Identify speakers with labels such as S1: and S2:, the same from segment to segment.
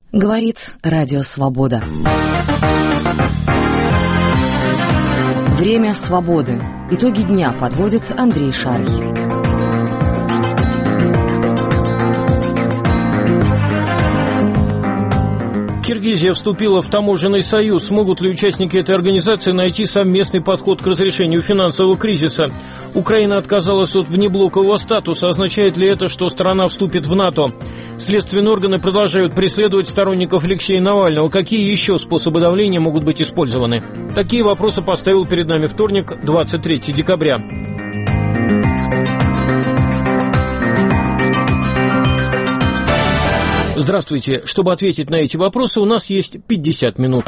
S1: Говорит Радио Свобода. Время свободы. Итоги дня подводит Андрей Шарий.
S2: Киргизия вступила в таможенный союз. Смогут ли участники этой организации найти совместный подход к разрешению финансового кризиса? Украина отказалась от внеблокового статуса. Означает ли это, что страна вступит в НАТО? Следственные органы продолжают преследовать сторонников Алексея Навального. Какие еще способы давления могут быть использованы? Такие вопросы поставил перед нами вторник, 23 декабря. Здравствуйте. Чтобы ответить на эти вопросы, у нас есть 50 минут.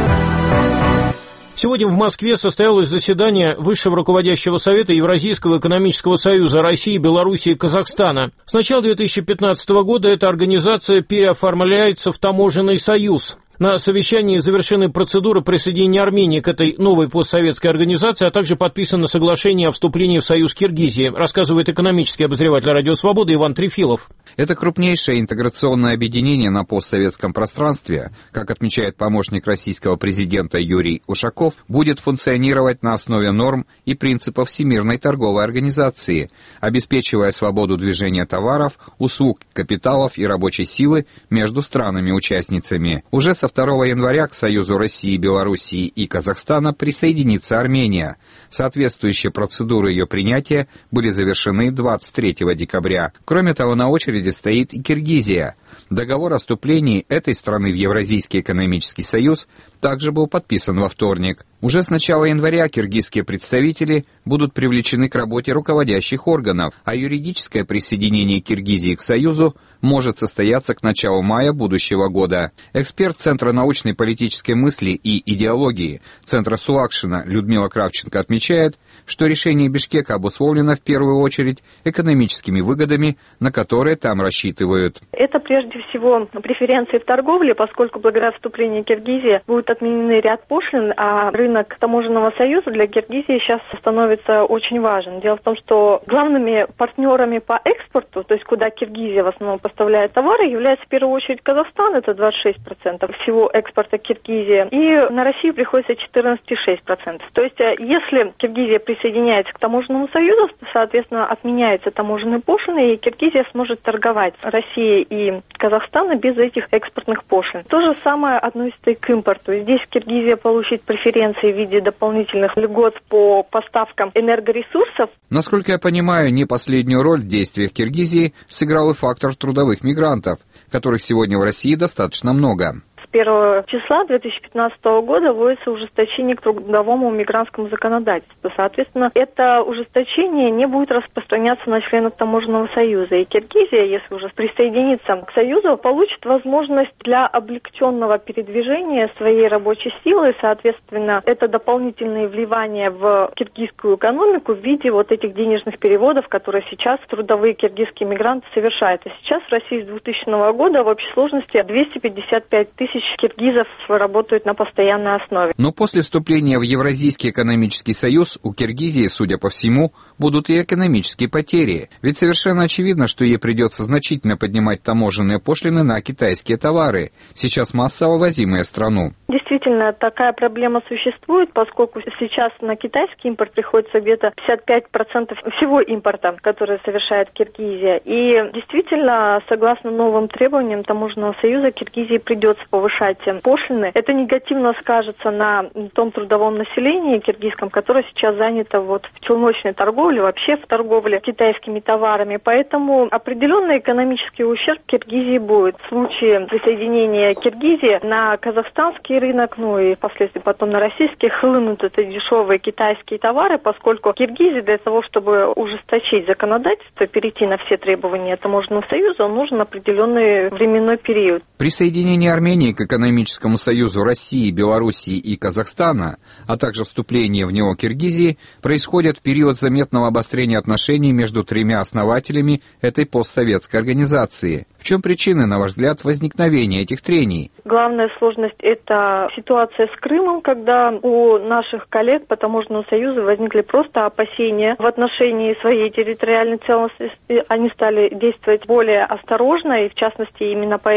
S2: Сегодня в Москве состоялось заседание Высшего руководящего совета Евразийского экономического союза России, Белоруссии и Казахстана. С начала 2015 года эта организация переоформляется в таможенный союз. На совещании завершены процедуры присоединения Армении к этой новой постсоветской организации, а также подписано соглашение о вступлении в союз Киргизии, рассказывает экономический обозреватель Радио Свобода Иван Трефилов.
S3: Это крупнейшее интеграционное объединение на постсоветском пространстве, как отмечает помощник российского президента Юрий Ушаков, будет функционировать на основе норм и принципов Всемирной торговой организации, обеспечивая свободу движения товаров, услуг, капиталов и рабочей силы между странами-участницами. Уже со 2 января к Союзу России, Белоруссии и Казахстана присоединится Армения. Соответствующие процедуры ее принятия были завершены 23 декабря. Кроме того, на очереди стоит и Киргизия. Договор о вступлении этой страны в Евразийский экономический союз также был подписан во вторник. Уже с начала января киргизские представители будут привлечены к работе руководящих органов, а юридическое присоединение Киргизии к союзу может состояться к началу мая будущего года. Эксперт Центра научной политической мысли и идеологии Центра Сулакшина Людмила Кравченко отмечает, что решение Бишкека обусловлено в первую очередь экономическими выгодами, на которые там рассчитывают.
S4: Это прежде всего преференции в торговле, поскольку благодаря вступлению Киргизии будет отменены ряд пошлин, а рынок таможенного союза для Киргизии сейчас становится очень важен. Дело в том, что главными партнерами по экспорту, то есть куда Киргизия в основном поставляет товары, является в первую очередь Казахстан, это 26% всего экспорта Киргизии, и на Россию приходится 14,6%. То есть если Киргизия присоединяется к таможенному союзу, соответственно, отменяются таможенные пошлины, и Киргизия сможет торговать Россией и Казахстаном без этих экспортных пошлин. То же самое относится и к импорту. Здесь Киргизия получит преференции в виде дополнительных льгот по поставкам энергоресурсов.
S3: Насколько я понимаю, не последнюю роль в действиях Киргизии сыграл и фактор трудовых мигрантов, которых сегодня в России достаточно много.
S4: С 1 числа 2015 года вводится ужесточение к трудовому мигрантскому законодательству. Соответственно, это ужесточение не будет распространяться на членов таможенного союза. И Киргизия, если уже присоединится к союзу, получит возможность для облегченного передвижения своей рабочей силы. Соответственно, это дополнительные вливания в киргизскую экономику в виде вот этих денежных переводов, которые сейчас трудовые киргизские мигранты совершают. И сейчас в России с 2000 года в общей сложности 255 тысяч киргизов работают на постоянной основе.
S3: Но после вступления в Евразийский экономический союз у Киргизии, судя по всему, будут и экономические потери. Ведь совершенно очевидно, что ей придется значительно поднимать таможенные пошлины на китайские товары, сейчас массово ввозимые в страну.
S4: Действительно, такая проблема существует, поскольку сейчас на китайский импорт приходится где-то 55% всего импорта, который совершает Киргизия. И действительно, согласно новым требованиям таможенного союза, Киргизии придется повышать пошлины. Это негативно скажется на том трудовом населении киргизском, которое сейчас занято вот в челночной торговле, вообще в торговле китайскими товарами. Поэтому определенный экономический ущерб Киргизии будет. В случае присоединения Киргизии на казахстанский рынок, ну и впоследствии потом на российский, хлынут это дешевые китайские товары, поскольку Киргизии для того, чтобы ужесточить законодательство, перейти на все требования таможенного союза, нужен определенный временной период.
S3: Присоединение Армении к экономическому союзу России, Белоруссии и Казахстана, а также вступление в него Киргизии, происходит в период заметного обострения отношений между тремя основателями этой постсоветской организации. В чем причины, на ваш взгляд, возникновения этих трений?
S4: Главная сложность – это ситуация с Крымом, когда у наших коллег по таможенному союзу возникли просто опасения в отношении своей территориальной целостности. Они стали действовать более осторожно, и в частности именно поэтому у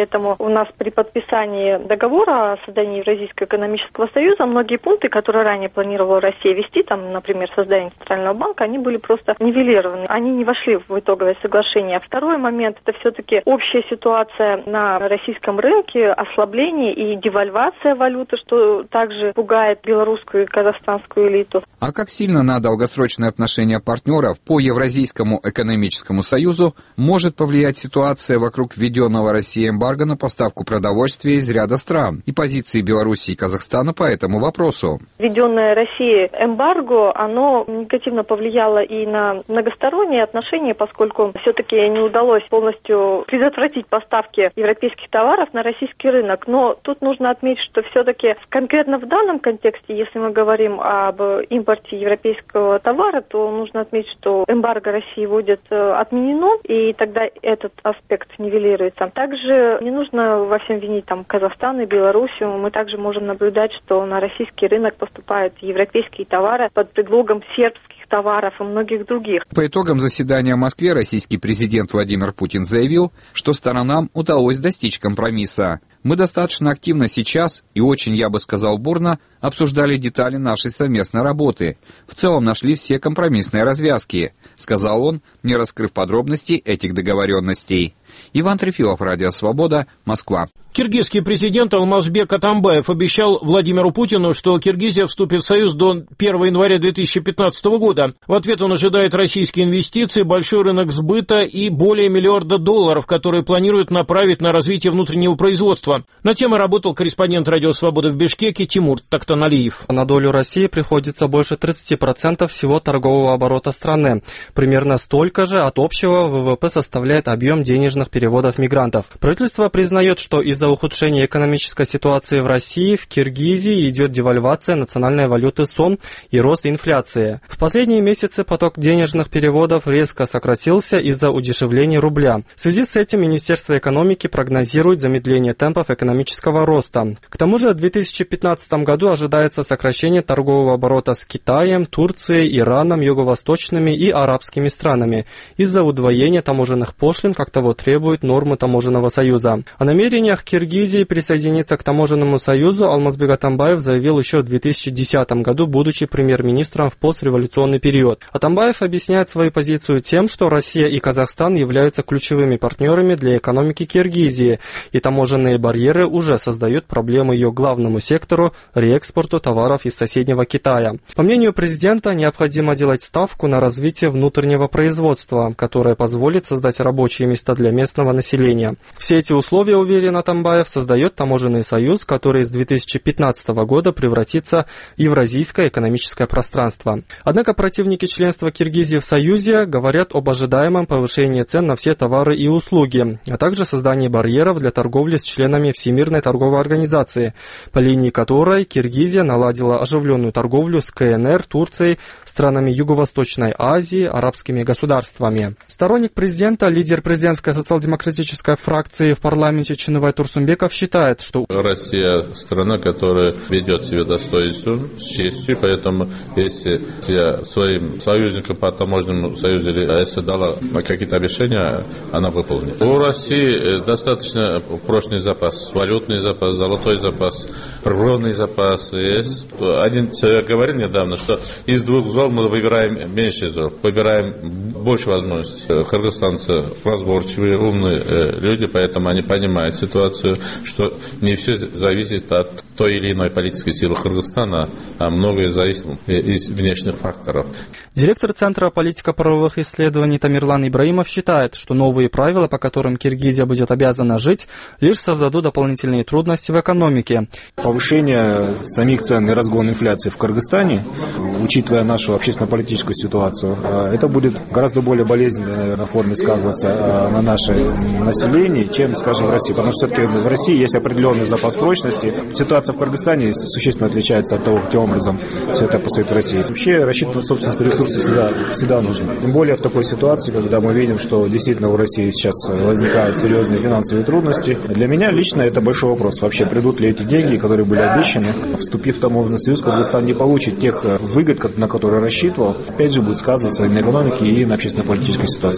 S4: у нас при подписании договора о создании Евразийского экономического союза многие пункты, которые ранее планировала Россия вести, там, например, создание Центрального банка, они были просто нивелированы. Они не вошли в итоговое соглашение. Второй момент – это все-таки общая ситуация на российском рынке, ослабление и девальвация валюты, что также пугает белорусскую и казахстанскую элиту.
S3: А как сильно на долгосрочные отношения партнеров по Евразийскому экономическому союзу может повлиять ситуация вокруг введенного Россией эмбарго на поставку продовольствия из ряда стран и позиции Беларуси и Казахстана по этому вопросу?
S4: Введенное Россией эмбарго, оно негативно повлияло и на многосторонние отношения, поскольку все-таки не удалось полностью предотвратить поставки европейских товаров на российский рынок. Но тут нужно отметить, что все-таки конкретно в данном контексте, если мы говорим об импорте европейского товара, то нужно отметить, что эмбарго России будет отменено, и тогда этот аспект нивелируется. Также не нужно во всем винить Казахстан и Белоруссию. Мы также можем наблюдать, что на российский рынок поступают европейские товары под предлогом сербских товаров и многих других.
S3: По итогам заседания в Москве российский президент Владимир Путин заявил, что сторонам удалось достичь компромисса. Мы достаточно активно сейчас и очень, я бы сказал, бурно обсуждали детали нашей совместной работы. В целом нашли все компромиссные развязки, сказал он, не раскрыв подробностей этих договоренностей. Иван Трефилов, Радио Свобода, Москва.
S2: Киргизский президент Алмазбек Атамбаев обещал Владимиру Путину, что Киргизия вступит в Союз до 1 января 2015 года. В ответ он ожидает российские инвестиции, большой рынок сбыта и более $1 миллиарда, которые планируют направить на развитие внутреннего производства. На тему работал корреспондент Радио Свобода в Бишкеке Тимур Тактаналиев.
S5: На долю России приходится больше 30% всего торгового оборота страны. Примерно столько же от общего ВВП составляет объем денежных переводов мигрантов. Правительство признает, что из-за ухудшения экономической ситуации в России в Киргизии идет девальвация национальной валюты сом и рост инфляции. В последние месяцы поток денежных переводов резко сократился из-за удешевления рубля. В связи с этим Министерство экономики прогнозирует замедление темпов экономического роста. К тому же в 2015 году ожидается сокращение торгового оборота с Китаем, Турцией, Ираном, юго-восточными и арабскими странами из-за удвоения таможенных пошлин, как того требуют нормы таможенного союза. О намерениях Киргизии присоединиться к таможенному союзу Алмазбек Атамбаев заявил еще в 2010 году, будучи премьер-министром в постреволюционный период. Атамбаев объясняет свою позицию тем, что Россия и Казахстан являются ключевыми партнерами для экономики Киргизии, и таможенные барьеры уже создают проблемы ее главному сектору – реэкспорту товаров из соседнего Китая. По мнению президента, необходимо делать ставку на развитие внутреннего производства, которое позволит создать рабочие места для местного населения. Все эти условия, уверен Атамбаев, создает таможенный союз, который с 2015 года превратится в Евразийское экономическое пространство. Однако противники членства Киргизии в союзе говорят об ожидаемом повышении цен на все товары и услуги, а также создании барьеров для торговли с членами Всемирной торговой организации, по линии которой Киргизия наладила оживленную торговлю с КНР, Турцией, странами Юго-Восточной Азии, арабскими государствами. Сторонник президента, лидер президентской социал-демократической фракции в парламенте Чынывай Турсунбеков считает, что
S6: Россия страна, которая ведет себя достоинством, с честью, поэтому если я своим союзникам по таможенному союзу если дала какие-то обещания, она выполнит. У России достаточно прочный запас, валютный запас, золотой запас, природный запас есть. Один человек говорил недавно, что из 2 зол мы выбираем меньше зол, выбираем больше возможностей. Кыргызстанцы разборчивые, умные люди, поэтому они понимают ситуацию, что не все зависит от той или иной политической силы Кыргызстана, а многое зависит из внешних факторов.
S5: Директор Центра политико-правовых исследований Тамерлан Ибраимов считает, что новые правила, по которым Киргизия будет обязана жить, лишь создадут дополнительные трудности в экономике.
S7: Повышение самих цен и разгон инфляции в Кыргызстане, учитывая нашу общественно-политическую ситуацию, это будет гораздо более болезненно на форме сказываться на нашем населении, чем, скажем, в России. Потому что все-таки в России есть определенный запас прочности. Ситуация в Кыргызстане существенно отличается от того, каким образом все это происходит в России. Вообще рассчитывать собственные ресурсы всегда нужно. Тем более в такой ситуации, когда мы видим, что действительно у России сейчас возникают серьезные финансовые трудности. Для меня лично это большой вопрос. Вообще придут ли эти деньги, которые были обещаны? Вступив в таможенный союз, Кыргызстан не получит тех выгод, на которые рассчитывал. Опять же будет сказываться и на экономике, и на общественно-политической ситуации.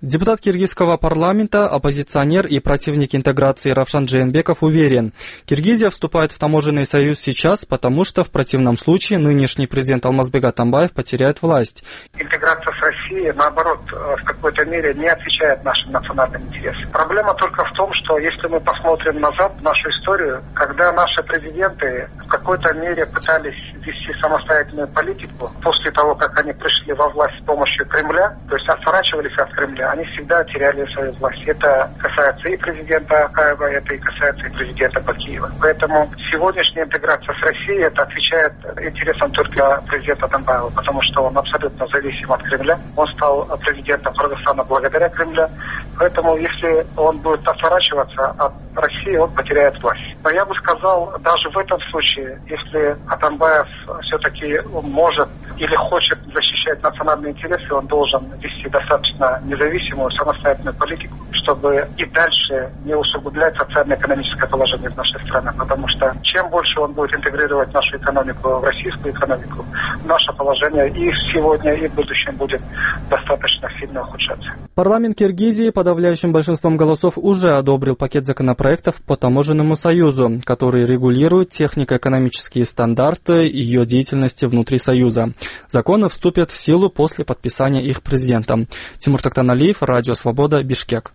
S5: Депутат киргизского парламента, оппозиционер и противник интеграции Равшан Джейнбеков уверен, Киргизия вступает в таможенный союз сейчас, потому что в противном случае нынешний президент Алмазбек Атамбаев потеряет власть.
S8: Интеграция с Россией, наоборот, в какой-то мере не отвечает нашим национальным интересам. Проблема только в том, что если мы посмотрим назад в нашу историю, когда наши президенты в какой-то мере пытались вести самостоятельную политику, после того, как они пришли во власть с помощью Кремля, то есть отворачивались от Кремля, они всегда теряли свою власть. Это касается и президента Акаева, это и касается и президента Бакиева. Поэтому сегодняшняя интеграция с Россией, это отвечает интересам только президента Атамбаева, потому что он абсолютно зависим от Кремля. Он стал президентом Кыргызстана благодаря Кремлю. Поэтому если он будет отворачиваться от России, он потеряет власть. Но я бы сказал, даже в этом случае, если Атамбаев все-таки может или хочет защищать национальные интересы, он должен вести достаточно независимую, самостоятельную политику, чтобы и дальше не усугублять социально-экономическое положение в нашей стране. Потому что чем больше он будет интегрировать нашу экономику в российскую экономику, наше положение и сегодня, и в будущем будет достаточно сильно ухудшаться.
S5: Парламент Киргизии подавляющим большинством голосов уже одобрил пакет законопроектов по таможенному союзу, который регулирует технико-экономические стандарты и ее деятельности внутри союза. Законы вступят в силу после подписания их президентом. Тимур Токтаналиев, Радио Свобода, Бишкек.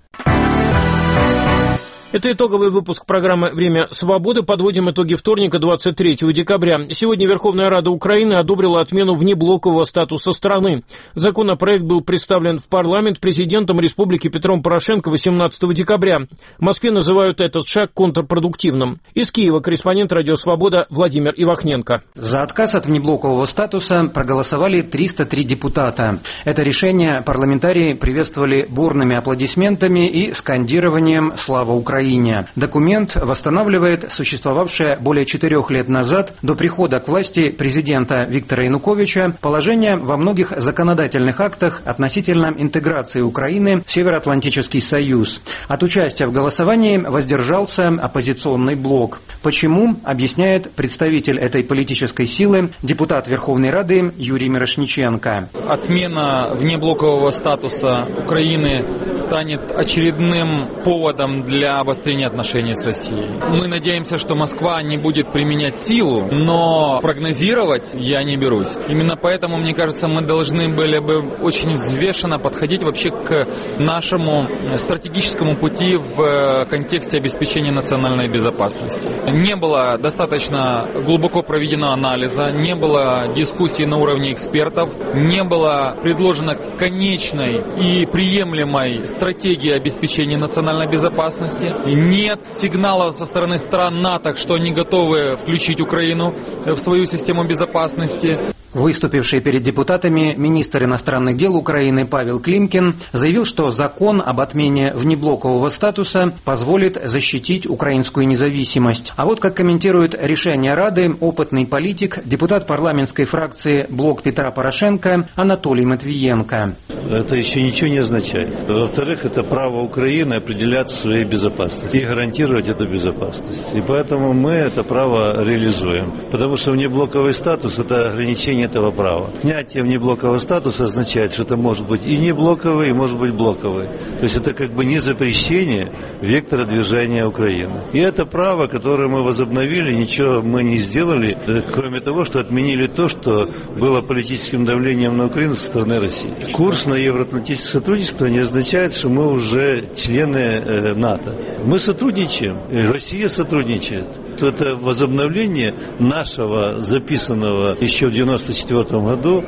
S2: Это итоговый выпуск программы «Время свободы». Подводим итоги вторника, 23 декабря. Сегодня Верховная Рада Украины одобрила отмену внеблокового статуса страны. Законопроект был представлен в парламент президентом Республики Петром Порошенко 18 декабря. В Москве называют этот шаг контрпродуктивным. Из Киева корреспондент «Радио Свобода» Владимир Ивахненко.
S9: За отказ от внеблокового статуса проголосовали 303 депутата. Это решение парламентарии приветствовали бурными аплодисментами и скандированием «Слава Украине!». Документ восстанавливает существовавшее более 4 лет назад, до прихода к власти президента Виктора Януковича, положение во многих законодательных актах относительно интеграции Украины в Североатлантический союз. От участия в голосовании воздержался оппозиционный блок. Почему, объясняет представитель этой политической силы, депутат Верховной Рады Юрий Мирошниченко.
S10: Отмена внеблокового статуса Украины станет очередным поводом для обострения отношений с Россией. Мы надеемся, что Москва не будет применять силу, но прогнозировать я не берусь. Именно поэтому, мне кажется, мы должны были бы очень взвешенно подходить вообще к нашему стратегическому пути в контексте обеспечения национальной безопасности. Не было достаточно глубоко проведено анализа, не было дискуссий на уровне экспертов, не было предложено конечной и приемлемой стратегии обеспечения национальной безопасности. Нет сигналов со стороны стран НАТО, что они готовы включить Украину в свою систему безопасности.
S9: Выступивший перед депутатами министр иностранных дел Украины Павел Климкин заявил, что закон об отмене внеблокового статуса позволит защитить украинскую независимость. А вот как комментирует решение Рады опытный политик, депутат парламентской фракции «Блок Петра Порошенко» Анатолий Матвиенко.
S11: Это еще ничего не означает. Во-вторых, это право Украины определять своей безопасность и гарантировать эту безопасность. И поэтому мы это право реализуем. Потому что внеблоковый статус – это ограничение этого права. Снятие внеблокового статуса означает, что это может быть и не блоковый, и может быть блоковый. То есть это как бы не запрещение вектора движения Украины. И это право, которое мы возобновили, ничего мы не сделали, кроме того, что отменили то, что было политическим давлением на Украину со стороны России. Курс на евроатлантическое сотрудничество не означает, что мы уже члены НАТО. Мы сотрудничаем, и Россия сотрудничает. Это возобновление нашего записанного еще в 1994 году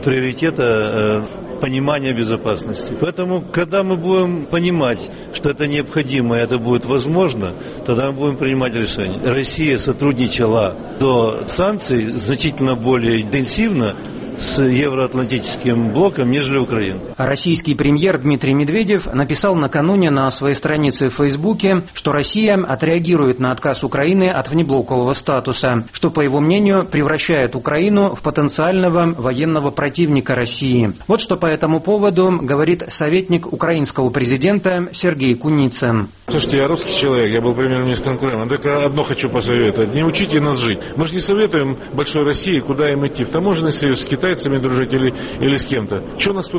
S11: приоритета понимания безопасности. Поэтому, когда мы будем понимать, что это необходимо и это будет возможно, тогда мы будем принимать решения. Россия сотрудничала до санкций значительно более интенсивно с евроатлантическим блоком, нежели Украина.
S9: Российский премьер Дмитрий Медведев написал накануне на своей странице в Фейсбуке, что Россия отреагирует на отказ Украины от внеблокового статуса, что, по его мнению, превращает Украину в потенциального военного противника России. Вот что по этому поводу говорит советник украинского президента Сергей Куницын.
S12: Слушайте, я русский человек, я был премьер-министром Крыма. Только одно хочу посоветовать. Не учите нас жить. Мы же не советуем большой России, куда им идти. В таможенный союз с китайцами дружить или с кем-то. Что нас кто-то должен учить?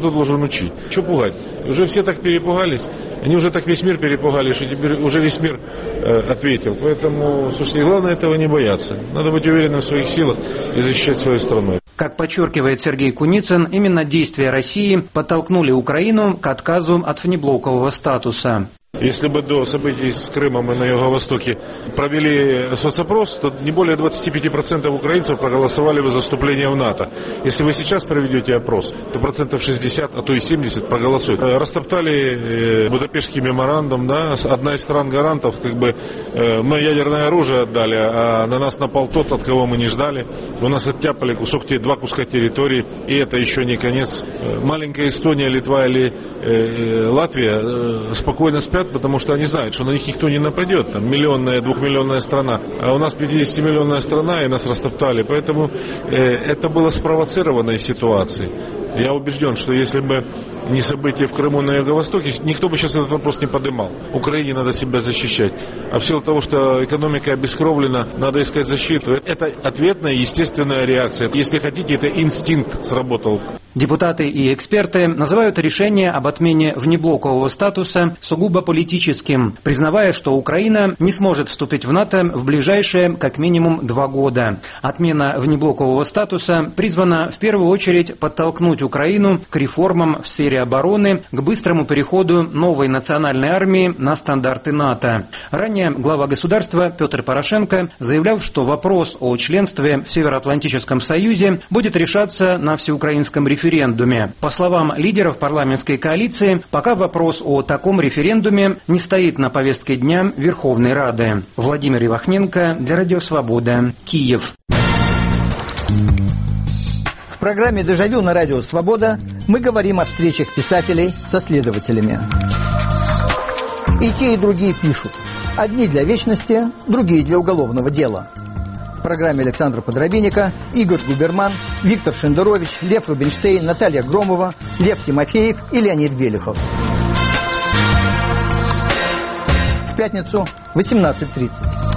S12: учить. Что пугать? Уже все так перепугались, они уже так весь мир перепугали, что теперь уже весь мир ответил. Поэтому, слушайте, главное этого не бояться. Надо быть уверенным в своих силах и защищать свою страну.
S9: Как подчеркивает Сергей Куницын, именно действия России подтолкнули Украину к отказу от внеблокового статуса.
S12: Если бы до событий с Крымом и на Юго-Востоке провели соцопрос, то не более 25% украинцев проголосовали бы за вступление в НАТО. Если вы сейчас проведете опрос, то 60%, а то и 70% проголосуют. Растоптали Будапештский меморандум, да, одна из стран-гарантов, мы ядерное оружие отдали, а на нас напал тот, от кого мы не ждали. У нас оттяпали два куска территории, и это еще не конец. Маленькая Эстония, Литва или Латвия спокойно спят, потому что они знают, что на них никто не нападет. Там миллионная, двухмиллионная страна. А у нас 50-миллионная страна, и нас растоптали. Поэтому это было спровоцированной ситуацией. Я убежден, что если бы не события в Крыму, на Юго-Востоке, никто бы сейчас этот вопрос не поднимал. Украине надо себя защищать. А в силу того, что экономика обескровлена, надо искать защиту. Это ответная, естественная реакция. Если хотите, это инстинкт сработал.
S9: Депутаты и эксперты называют решение об отмене внеблокового статуса сугубо политическим, признавая, что Украина не сможет вступить в НАТО в ближайшие как минимум 2 года. Отмена внеблокового статуса призвана в первую очередь подтолкнуть Украину к реформам в сфере обороны, к быстрому переходу новой национальной армии на стандарты НАТО. Ранее глава государства Петр Порошенко заявлял, что вопрос о членстве в Североатлантическом Союзе будет решаться на всеукраинском референдуме. По словам лидеров парламентской коалиции, пока вопрос о таком референдуме не стоит на повестке дня Верховной Рады. Владимир Ивахненко для Радио Свобода, Киев.
S13: В программе «Дежавю» на Радио Свобода мы говорим о встречах писателей со следователями. И те, и другие пишут. Одни для вечности, другие для уголовного дела. В программе Александра Подробинника Игорь Губерман, Виктор Шендерович, Лев Рубинштейн, Наталья Громова, Лев Тимофеев и Леонид Велихов. В пятницу в 18:30.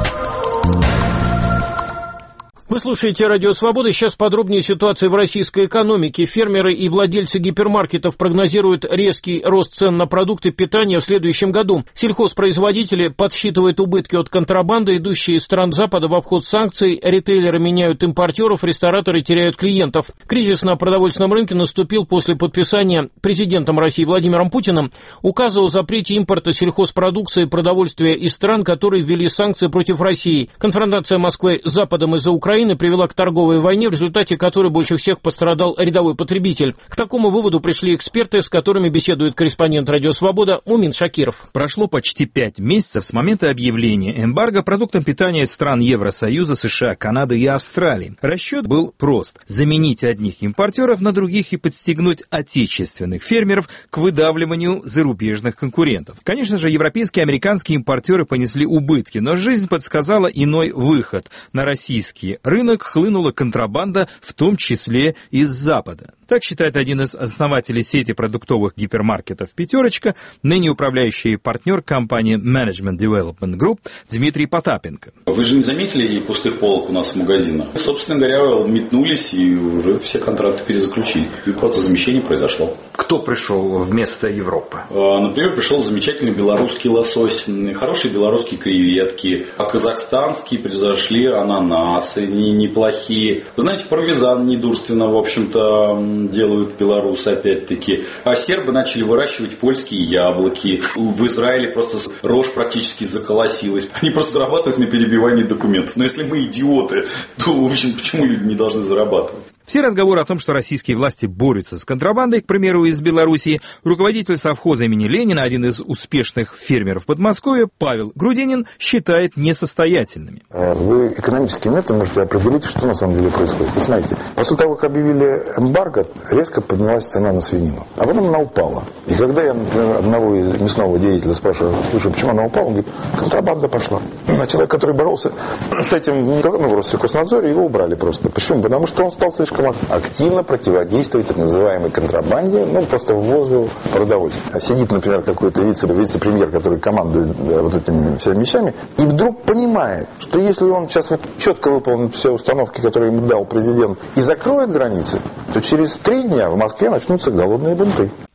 S2: Вы слушаете Радио Свобода. Сейчас подробнее ситуация в российской экономике. Фермеры и владельцы гипермаркетов прогнозируют резкий рост цен на продукты питания в следующем году. Сельхозпроизводители подсчитывают убытки от контрабанды, идущие из стран Запада в обход санкций. Ритейлеры меняют импортеров, рестораторы теряют клиентов. Кризис на продовольственном рынке наступил после подписания президентом России Владимиром Путиным указа о запрете импорта сельхозпродукции и продовольствия из стран, которые ввели санкции против России. Конфронтация Москвы с Западом из-за Украины привела к торговой войне, в результате которой больше всех пострадал рядовой потребитель. К такому выводу пришли эксперты, с которыми беседует корреспондент Радио Свобода Мумин Шакиров.
S14: Прошло почти 5 месяцев с момента объявления эмбарго продуктам питания из стран Евросоюза, США, Канады и Австралии. Расчет был прост – заменить одних импортеров на других и подстегнуть отечественных фермеров к выдавливанию зарубежных конкурентов. Конечно же, европейские и американские импортеры понесли убытки, но жизнь подсказала иной выход. На российские рынок хлынула контрабанда, в том числе из Запада. Так считает один из основателей сети продуктовых гипермаркетов «Пятерочка», ныне управляющий партнер компании Management Development Group Дмитрий Потапенко.
S15: Вы же не заметили пустых полок у нас в магазинах? Собственно говоря, метнулись и уже все контракты перезаключили. И просто замещение произошло.
S14: Кто пришел вместо Европы?
S15: Например, пришел замечательный белорусский лосось, хорошие белорусские креветки, а казахстанские произошли ананасы неплохие. Вы знаете, пармезан недурственно, в общем-то, делают белорусы опять-таки. А сербы начали выращивать польские яблоки. В Израиле просто рожь практически заколосилась. Они просто зарабатывают на перебивании документов. Но если мы идиоты, то, в общем, почему люди не должны зарабатывать?
S14: Все разговоры о том, что российские власти борются с контрабандой, к примеру, из Белоруссии, руководитель совхоза имени Ленина, один из успешных фермеров Подмосковья, Павел Грудинин, считает несостоятельными.
S16: Вы экономическим методом можете определить, что на самом деле происходит. Вы смотрите, после того, как объявили эмбарго, резко поднялась цена на свинину, а потом она упала. И когда я, например, одного из мясного деятеля спрашиваю, слушай, почему она упала, он говорит, контрабанда пошла. А человек, который боролся с этим в Россельхознадзоре, его убрали просто. Почему? Потому что он стал слишком активно противодействовать так называемой контрабанде, просто ввозу продовольствия. Сидит, например, какой-то вице-премьер, который командует вот этими всеми вещами, и вдруг понимает, что если он сейчас четко выполнит все установки, которые ему дал президент, и закроет границы, то через 3 дня в Москве начнутся голодные бунты.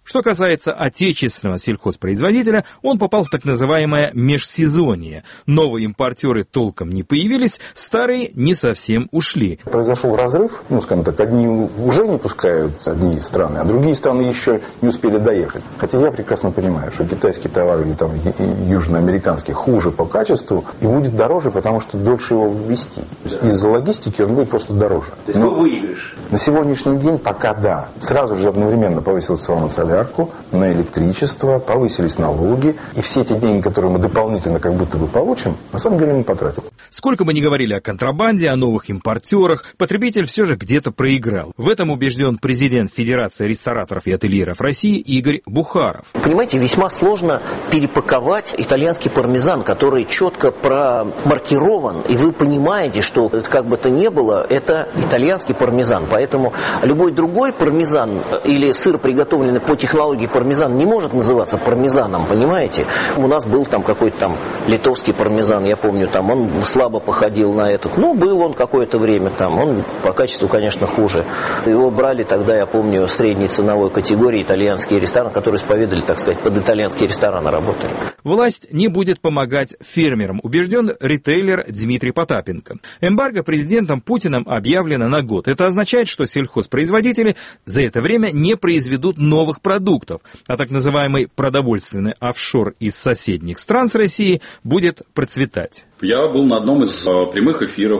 S14: Что касается отечественного сельхозпроизводителя, он попал в так называемое межсезонье. Новые импортеры толком не появились, старые не совсем ушли.
S16: Произошел разрыв, скажем так, одни уже не пускают одни страны, а другие страны еще не успели доехать. Хотя я прекрасно понимаю, что китайский товар или там южноамериканский хуже по качеству и будет дороже, потому что дольше его ввести. Из-за логистики он будет просто дороже.
S17: То есть выиграешь?
S16: На сегодняшний день пока да. Сразу же одновременно повысилась цена на солярку, на электричество, повысились налоги. И все эти деньги, которые мы дополнительно как будто бы получим, на самом деле мы потратим.
S14: Сколько бы ни говорили о контрабанде, о новых импортерах, потребитель все же где-то проиграл. В этом убежден президент Федерации рестораторов и ательеров России Игорь Бухаров.
S17: Понимаете, весьма сложно перепаковать итальянский пармезан, который четко промаркирован, и вы понимаете, что как бы то ни было, это итальянский пармезан. Поэтому любой другой пармезан или сыр, приготовленный по технологии пармезан, не может называться пармезаном, понимаете? У нас был там какой-то там литовский пармезан, я помню, там он слабо походил на этот. Был он какое-то время там, он по качеству, конечно, хуже. Его брали тогда, я помню, средней ценовой категории итальянские рестораны, которые исповедовали, так сказать, под итальянские рестораны работали.
S14: Власть не будет помогать фермерам, убежден ритейлер Дмитрий Потапенко. Эмбарго президентом Путиным объявлено на год. Это означает, что сельхозпроизводители за это время не произведут новых продуктов, а так называемый продовольственный офшор из соседних стран с Россией будет процветать.
S15: Я был на одном из прямых эфиров,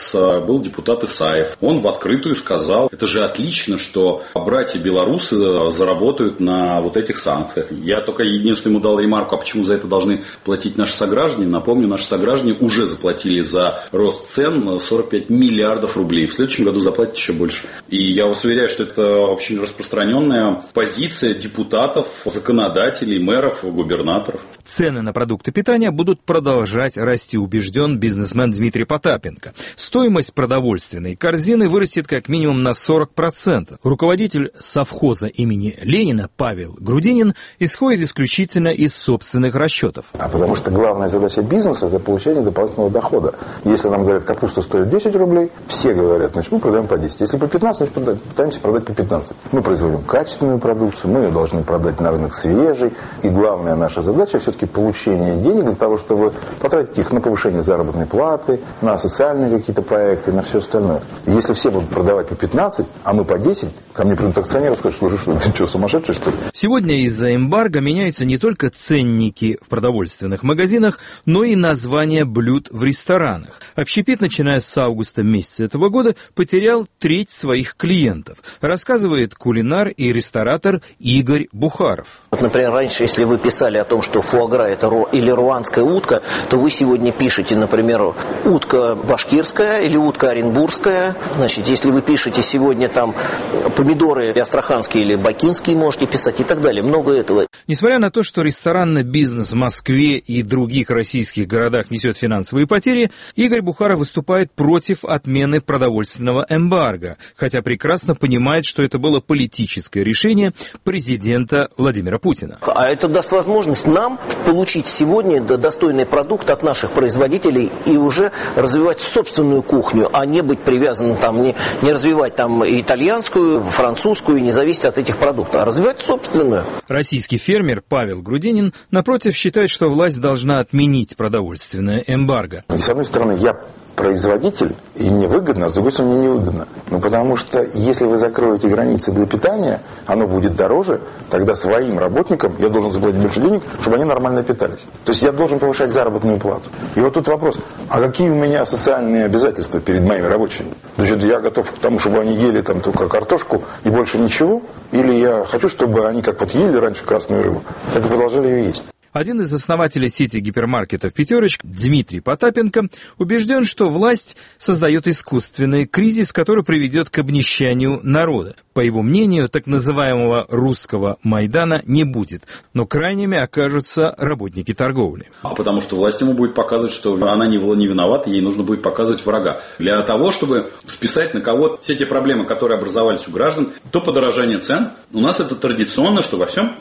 S15: был депутат Исаев. Он в открытую сказал, это же отлично, что братья-белорусы заработают на вот этих санкциях. Я только единственное ему дал ремарку, а почему за это должны платить наши сограждане? Напомню, наши сограждане уже заплатили за рост цен 45 миллиардов рублей. В следующем году заплатят еще больше. И я вас уверяю, что это очень распространенная позиция депутатов, законодателей, мэров, губернаторов.
S14: Цены на продукты питания будут продолжать расти, убежден бизнесмен Дмитрий Потапенко. Стоимость продовольственной корзины вырастет как минимум на 40%. Руководитель совхоза имени Ленина Павел Грудинин исходит исключительно из собственных расчетов.
S16: Потому что главная задача бизнеса – это получение дополнительного дохода. Если нам говорят, капуста стоит 10 рублей, все говорят, значит, мы продаем по 10. Если по 15, значит, пытаемся продать по 15. Мы производим качественную продукцию, мы ее должны продать на рынок свежий. И главная наша задача – все-таки получение денег для того, чтобы потратить их на повышение заработной платы, на социальные какие-то проекты, на все остальное. Если все будут продавать по 15, а мы по 10, ко мне придут акционеры и скажут, слушай, что ты что, сумасшедший, что ли?
S14: Сегодня из-за эмбарго меняются не только ценники в продовольственных магазинах, но и названия блюд в ресторанах. Общепит, начиная с августа месяца этого года, потерял треть своих клиентов, рассказывает кулинар и ресторатор Игорь Бухаров.
S17: Вот, например, раньше, если вы писали о том, что фуагра это или руанская утка, то вы сегодня пишете, например, утка башкирская или утка оренбургская. Значит, если вы пишете сегодня там помидоры астраханские или бакинские, можете писать и так далее. Много этого.
S14: Несмотря на то, что ресторанный бизнес в Москве и других российских городах несет финансовые потери, Игорь Бухаров выступает против отмены продовольственного эмбарго, хотя прекрасно понимает, что это было политическое решение президента Владимира Путина.
S17: А это даст возможность нам получить сегодня достойный продукт от наших производителей и уже развивать собственную кухню, а не быть привязанным там, не развивать там итальянскую, французскую и не зависеть от этих продуктов, а развивать собственную.
S14: Российский фермер Павел Грудинин, напротив, считает, что власть должна отменить продовольственное эмбарго.
S16: И с одной стороны, я производитель, и мне выгодно, а с другой стороны, мне невыгодно. Потому что если вы закроете границы для питания, оно будет дороже, тогда своим работникам я должен заплатить больше денег, чтобы они нормально питались. То есть я должен повышать заработную плату. И вот тут вопрос, а какие у меня социальные обязательства перед моими рабочими? Значит, я готов к тому, чтобы они ели там только картошку и больше ничего? Или я хочу, чтобы они как вот ели раньше красную рыбу, так и продолжали ее есть?
S14: Один из основателей сети гипермаркетов «Пятерочка» Дмитрий Потапенко убежден, что власть создает искусственный кризис, который приведет к обнищанию народа. По его мнению, так называемого русского Майдана не будет, но крайними окажутся работники торговли.
S15: Потому что власть ему будет показывать, что она не виновата, ей нужно будет показывать врага. Для того, чтобы списать на кого-то все те проблемы, которые образовались у граждан, то подорожание цен. У нас это традиционно, что во всем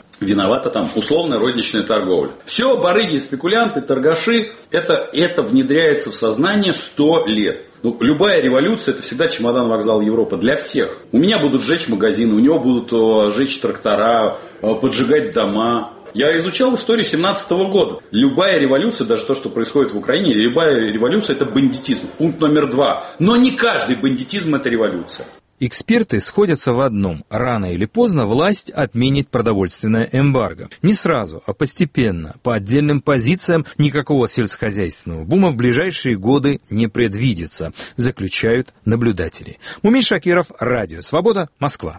S15: Виновата там условная розничная торговля. Все, барыги, спекулянты, торгаши, это внедряется в сознание 100 лет. Ну, любая революция – это всегда чемодан-вокзал Европы для всех. У меня будут сжечь магазины, у него будут сжечь трактора, поджигать дома. Я изучал историю 17 года. Любая революция, даже то, что происходит в Украине, любая революция – это бандитизм. Пункт номер 2. Но не каждый бандитизм – это революция.
S14: Эксперты сходятся в одном. Рано или поздно власть отменит продовольственное эмбарго. Не сразу, а постепенно. По отдельным позициям никакого сельскохозяйственного бума в ближайшие годы не предвидится, заключают наблюдатели. Мумин Шакиров, Радио Свобода, Москва.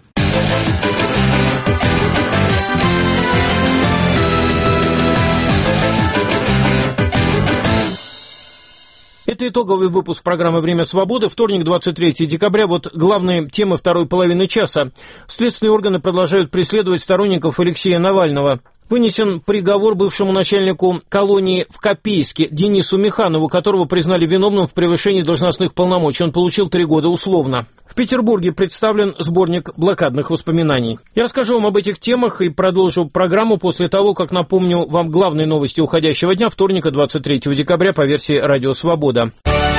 S2: Это итоговый выпуск программы «Время свободы». Вторник, 23 декабря. Вот главные темы второй половины часа. Следственные органы продолжают преследовать сторонников Алексея Навального. Вынесен приговор бывшему начальнику колонии в Копейске Денису Миханову, которого признали виновным в превышении должностных полномочий. Он получил 3 года условно. В Петербурге представлен сборник блокадных воспоминаний. Я расскажу вам об этих темах и продолжу программу после того, как напомню вам главные новости уходящего дня, вторника, 23 декабря, по версии «Радио Свобода».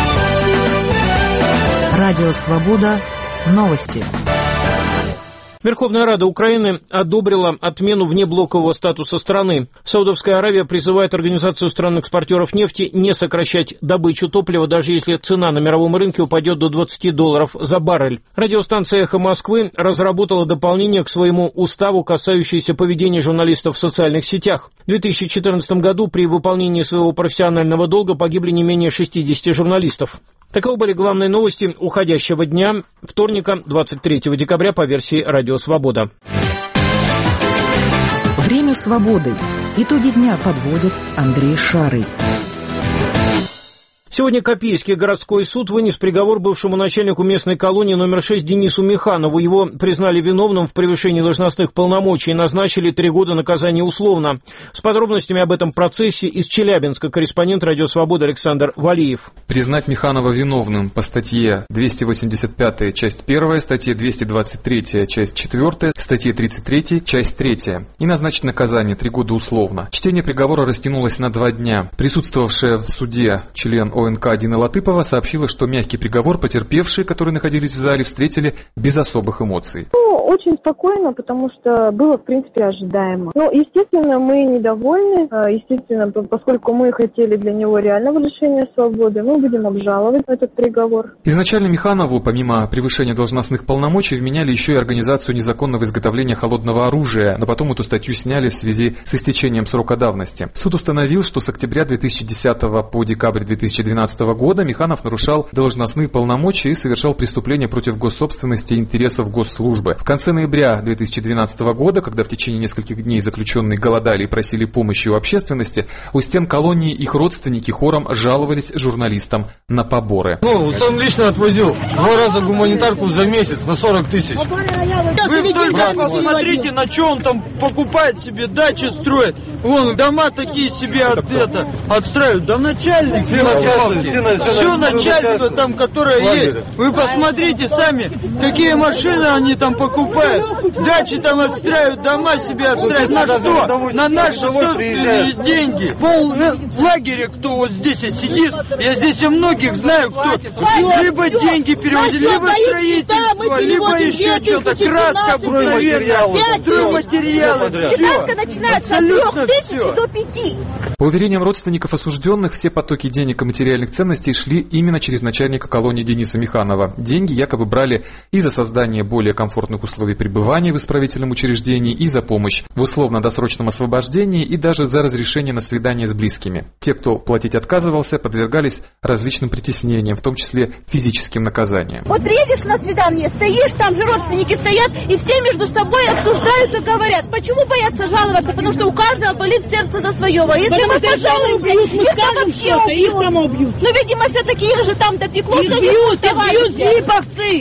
S1: Радио Свобода. Новости.
S2: Верховная Рада Украины одобрила отмену внеблокового статуса страны. Саудовская Аравия призывает Организацию стран-экспортеров нефти не сокращать добычу топлива, даже если цена на мировом рынке упадет до $20 за баррель. Радиостанция «Эхо Москвы» разработала дополнение к своему уставу, касающееся поведения журналистов в социальных сетях. В 2014 году при выполнении своего профессионального долга погибли не менее 60 журналистов. Таковы были главные новости уходящего дня, вторника, 23 декабря, по версии «Радио Свобода».
S1: Время свободы. Итоги дня подводит Андрей Шарый.
S2: Сегодня Копейский городской суд вынес приговор бывшему начальнику местной колонии номер 6 Денису Миханову. Его признали виновным в превышении должностных полномочий и назначили 3 года наказания условно. С подробностями об этом процессе из Челябинска корреспондент «Радио Свобода» Александр Валиев.
S10: Признать Миханова виновным по статье 285, часть 1, статье 223, часть 4, статье 33, часть 3 и назначить наказание 3 года условно. Чтение приговора растянулось на 2 дня. Присутствовавшая в суде член ОНК Дина Латыпова сообщила, что мягкий приговор потерпевшие, которые находились в зале, встретили без особых эмоций.
S4: Очень спокойно, потому что было, в принципе, ожидаемо. Естественно, мы недовольны. Естественно, поскольку мы хотели для него реального лишения свободы, мы будем обжаловать этот приговор.
S10: Изначально Миханову, помимо превышения должностных полномочий, вменяли еще и организацию незаконного изготовления холодного оружия, но потом эту статью сняли в связи с истечением срока давности. Суд установил, что с октября 2010 по декабрь 2012 года Миханов нарушал должностные полномочия и совершал преступления против госсобственности и интересов госслужбы. В конце ноября 2012 года, когда в течение нескольких дней заключенные голодали и просили помощи у общественности, у стен колонии их родственники хором жаловались журналистам на поборы.
S18: Он лично отвозил 2 раза гуманитарку за месяц на 40 тысяч. Вы только посмотрите, на что он там покупает себе, дачи строит. Вон, дома такие себе отстраивают. Да начальник, все начальство там, которое есть. Вы посмотрите сами, какие машины они там покупают. Дачи там отстраивают, дома себе отстраивают. На что? На наши собственные деньги. Пол лагеря, кто вот здесь и сидит, я здесь и многих знаю, кто либо деньги переводит, либо строительство, либо еще что-то, краска, стройматериалы, все. Абсолютно все.
S10: По уверениям родственников осужденных, все потоки денег и материальных ценностей шли именно через начальника колонии Дениса Миханова. Деньги якобы брали и за создание более комфортных условий пребывания в исправительном учреждении, и за помощь в условно-досрочном освобождении, и даже за разрешение на свидание с близкими. Те, кто платить отказывался, подвергались различным притеснениям, в том числе физическим наказаниям.
S19: Вот приедешь на свидание, стоишь, там же родственники стоят, и все между собой обсуждают и говорят. Почему боятся жаловаться? Потому что у каждого болит сердце за свое. Если мы пожалуемся, их там вообще убьют. Но, видимо, все-таки их же там допекло.
S20: Их бьют зиповцы.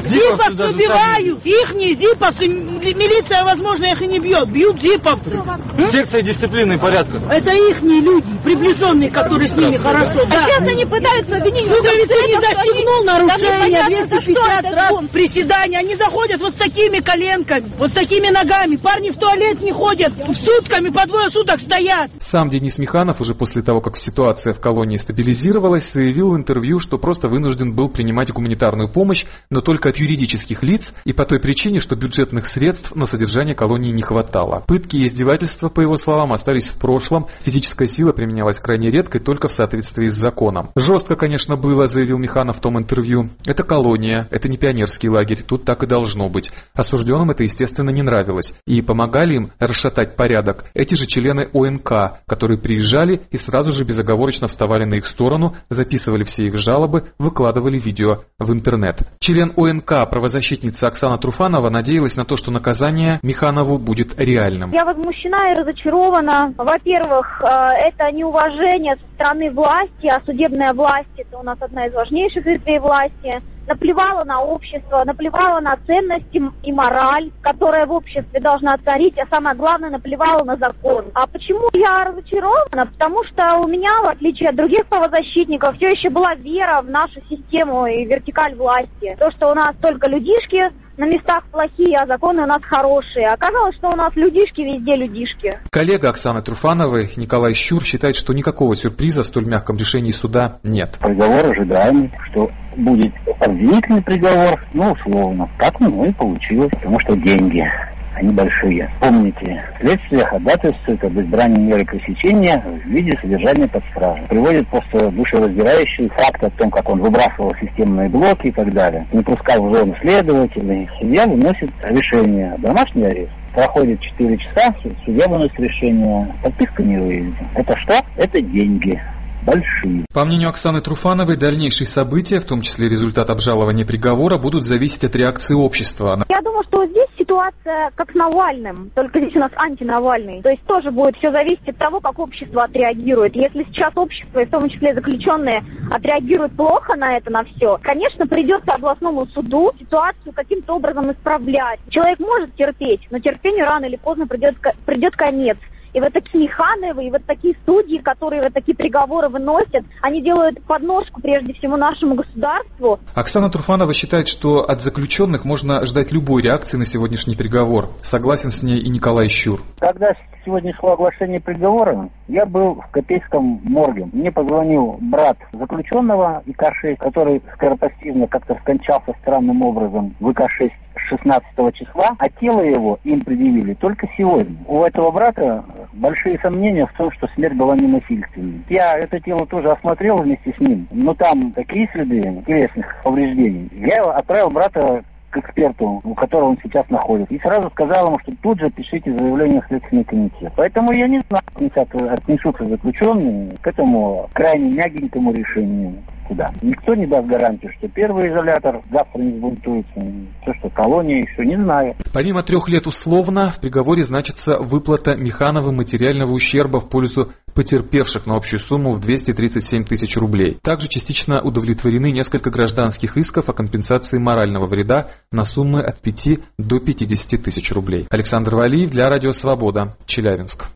S18: Зиповцы убивают. Ихние зиповцы. Милиция, возможно, их и не бьет. Бьют зиповцы.
S5: Секция дисциплины и порядка.
S18: Это ихние люди, приближенные, которые с ними хорошо.
S19: А сейчас они пытаются обвинить.
S18: Ну, говорит, ты не застегнул нарушение, 250 раз приседания. Они заходят вот с такими коленками, вот с такими ногами. Парни в туалет не ходят, сутками, по 2 суток стоят.
S20: Сам Денис Миханов уже после того, как ситуация в колонии стабилизировалась, заявил в интервью, что просто вынужден был принимать гуманитарную помощь, но только от юридических лиц и по той причине, что бюджетных средств на содержание колонии не хватало. Пытки и издевательства, по его словам, остались в прошлом. Физическая сила применялась крайне редко и только в соответствии с законом. Жестко, конечно, было, заявил Миханов в том интервью. Это колония, это не пионерский лагерь, тут так и должно быть. Осужденным это, естественно, не нравилось. И помогали им расшатать порядок эти же члены ОНК, которые приезжали и сразу же безоговорочно вставали на их сторону, записывали все их жалобы, выкладывали видео в интернет. Член ОНК, правозащитница Оксана Труфанова, надеялась на то, что наказание Миханову будет реальным.
S21: Я возмущена и разочарована. Во-первых, это неуважение со стороны власти, а судебная власть – это у нас одна из важнейших ветвей власти. Наплевала на общество, наплевала на ценности и мораль, которая в обществе должна царить, а самое главное, наплевала на закон. А почему я разочарована? Потому что у меня, в отличие от других правозащитников, все еще была вера в нашу систему и вертикаль власти. То, что у нас только людишки на местах плохие, а законы у нас хорошие. Оказалось, что у нас людишки везде людишки.
S20: Коллега Оксаны Труфановой Николай Щур считает, что никакого сюрприза в столь мягком решении суда нет.
S22: Приговор ожидаемый, что будет обвинительный приговор, условно. Так и получилось, потому что деньги, они большие. Помните, следствие ходатайствует об избрании меры пресечения в виде содержания под стражей. Приводит просто душераздирающий факт о том, как он выбрасывал системные блоки и так далее. Не пускал в зону следователей. Судья выносит решение. Домашний арест. Проходит 4 часа, судья выносит решение. Подписка не выйдет. Это что? Это деньги. Большие.
S20: По мнению Оксаны Труфановой, дальнейшие события, в том числе результат обжалования приговора, будут зависеть от реакции общества.
S21: Я думаю, что здесь ситуация как с Навальным, только здесь у нас антинавальный. То есть тоже будет все зависеть от того, как общество отреагирует. Если сейчас общество, и в том числе заключенные, отреагируют плохо на это, на все, конечно, придется областному суду ситуацию каким-то образом исправлять. Человек может терпеть, но терпению рано или поздно придет конец. И вот такие Михановы, и вот такие судьи, которые вот такие приговоры выносят, они делают подножку прежде всего нашему государству.
S20: Оксана Труфанова считает, что от заключенных можно ждать любой реакции на сегодняшний приговор. Согласен с ней и Николай Щур.
S22: Когда сегодня шло оглашение приговора, я был в Копейском морге. Мне позвонил брат заключенного ИК-6, который скоропостижно как-то скончался странным образом в ИК-6 16 числа, а тело его им предъявили только сегодня. У этого брата большие сомнения в том, что смерть была ненасильственной. Я это тело тоже осмотрел вместе с ним, но там такие следы телесных повреждений. Я отправил брата к эксперту, у которого он сейчас находится, и сразу сказал ему, что тут же пишите заявление в Следственный комитет. Поэтому я не знаю, как отнесутся заключенные к этому крайне мягенькому решению. Куда? Никто не даст гарантии, что первый изолятор завтра не сбунтуется, все, что колония, еще не знаю.
S20: Помимо 3 лет условно, в приговоре значится выплата Михановым материального ущерба в пользу потерпевших на общую сумму в 237 тысяч рублей. Также частично удовлетворены несколько гражданских исков о компенсации морального вреда на суммы от 5 до 50 тысяч рублей. Александр Валиев для Радио Свобода, Челябинск.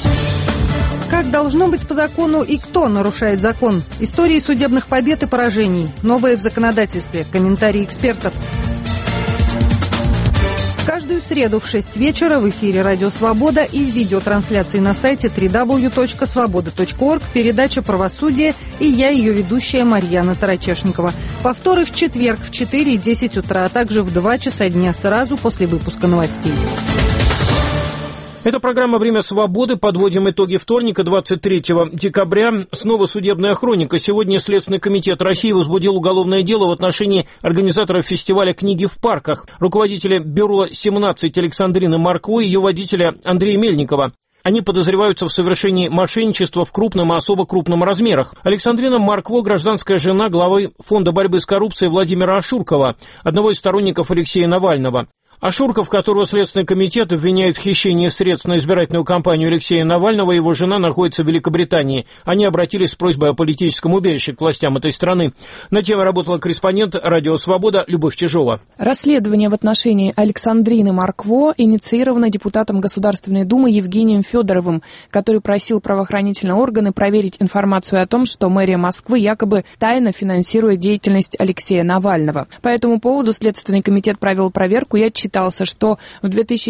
S1: Как должно быть по закону и кто нарушает закон? Истории судебных побед и поражений. Новые в законодательстве. Комментарии экспертов. Каждую среду в 6 вечера в эфире «Радио Свобода» и в видеотрансляции на сайте www.svoboda.org передача «Правосудие» и я, ее ведущая Марьяна Тарачешникова. Повторы в четверг в 4 и 10 утра, а также в 2 часа дня сразу после выпуска новостей.
S2: Это программа «Время свободы». Подводим итоги вторника, 23 декабря. Снова судебная хроника. Сегодня Следственный комитет России возбудил уголовное дело в отношении организаторов фестиваля «Книги в парках», руководителя бюро 17 Александрины Маркво и ее водителя Андрея Мельникова. Они подозреваются в совершении мошенничества в крупном и особо крупном размерах. Александрина Маркво – гражданская жена главы Фонда борьбы с коррупцией Владимира Ашуркова, одного из сторонников Алексея Навального. А Шурков, которого Следственный комитет обвиняет в хищении средств на избирательную кампанию Алексея Навального, и его жена находятся в Великобритании. Они обратились с просьбой о политическом убежище к властям этой страны. На теме работала корреспондент «Радио Свобода» Любовь Чижова.
S3: Расследование в отношении Александрины Маркво инициировано депутатом Государственной Думы Евгением Федоровым, который просил правоохранительные органы проверить информацию о том, что мэрия Москвы якобы тайно финансирует деятельность Алексея Навального. По этому поводу Следственный комитет провел проверку и отчитался, что в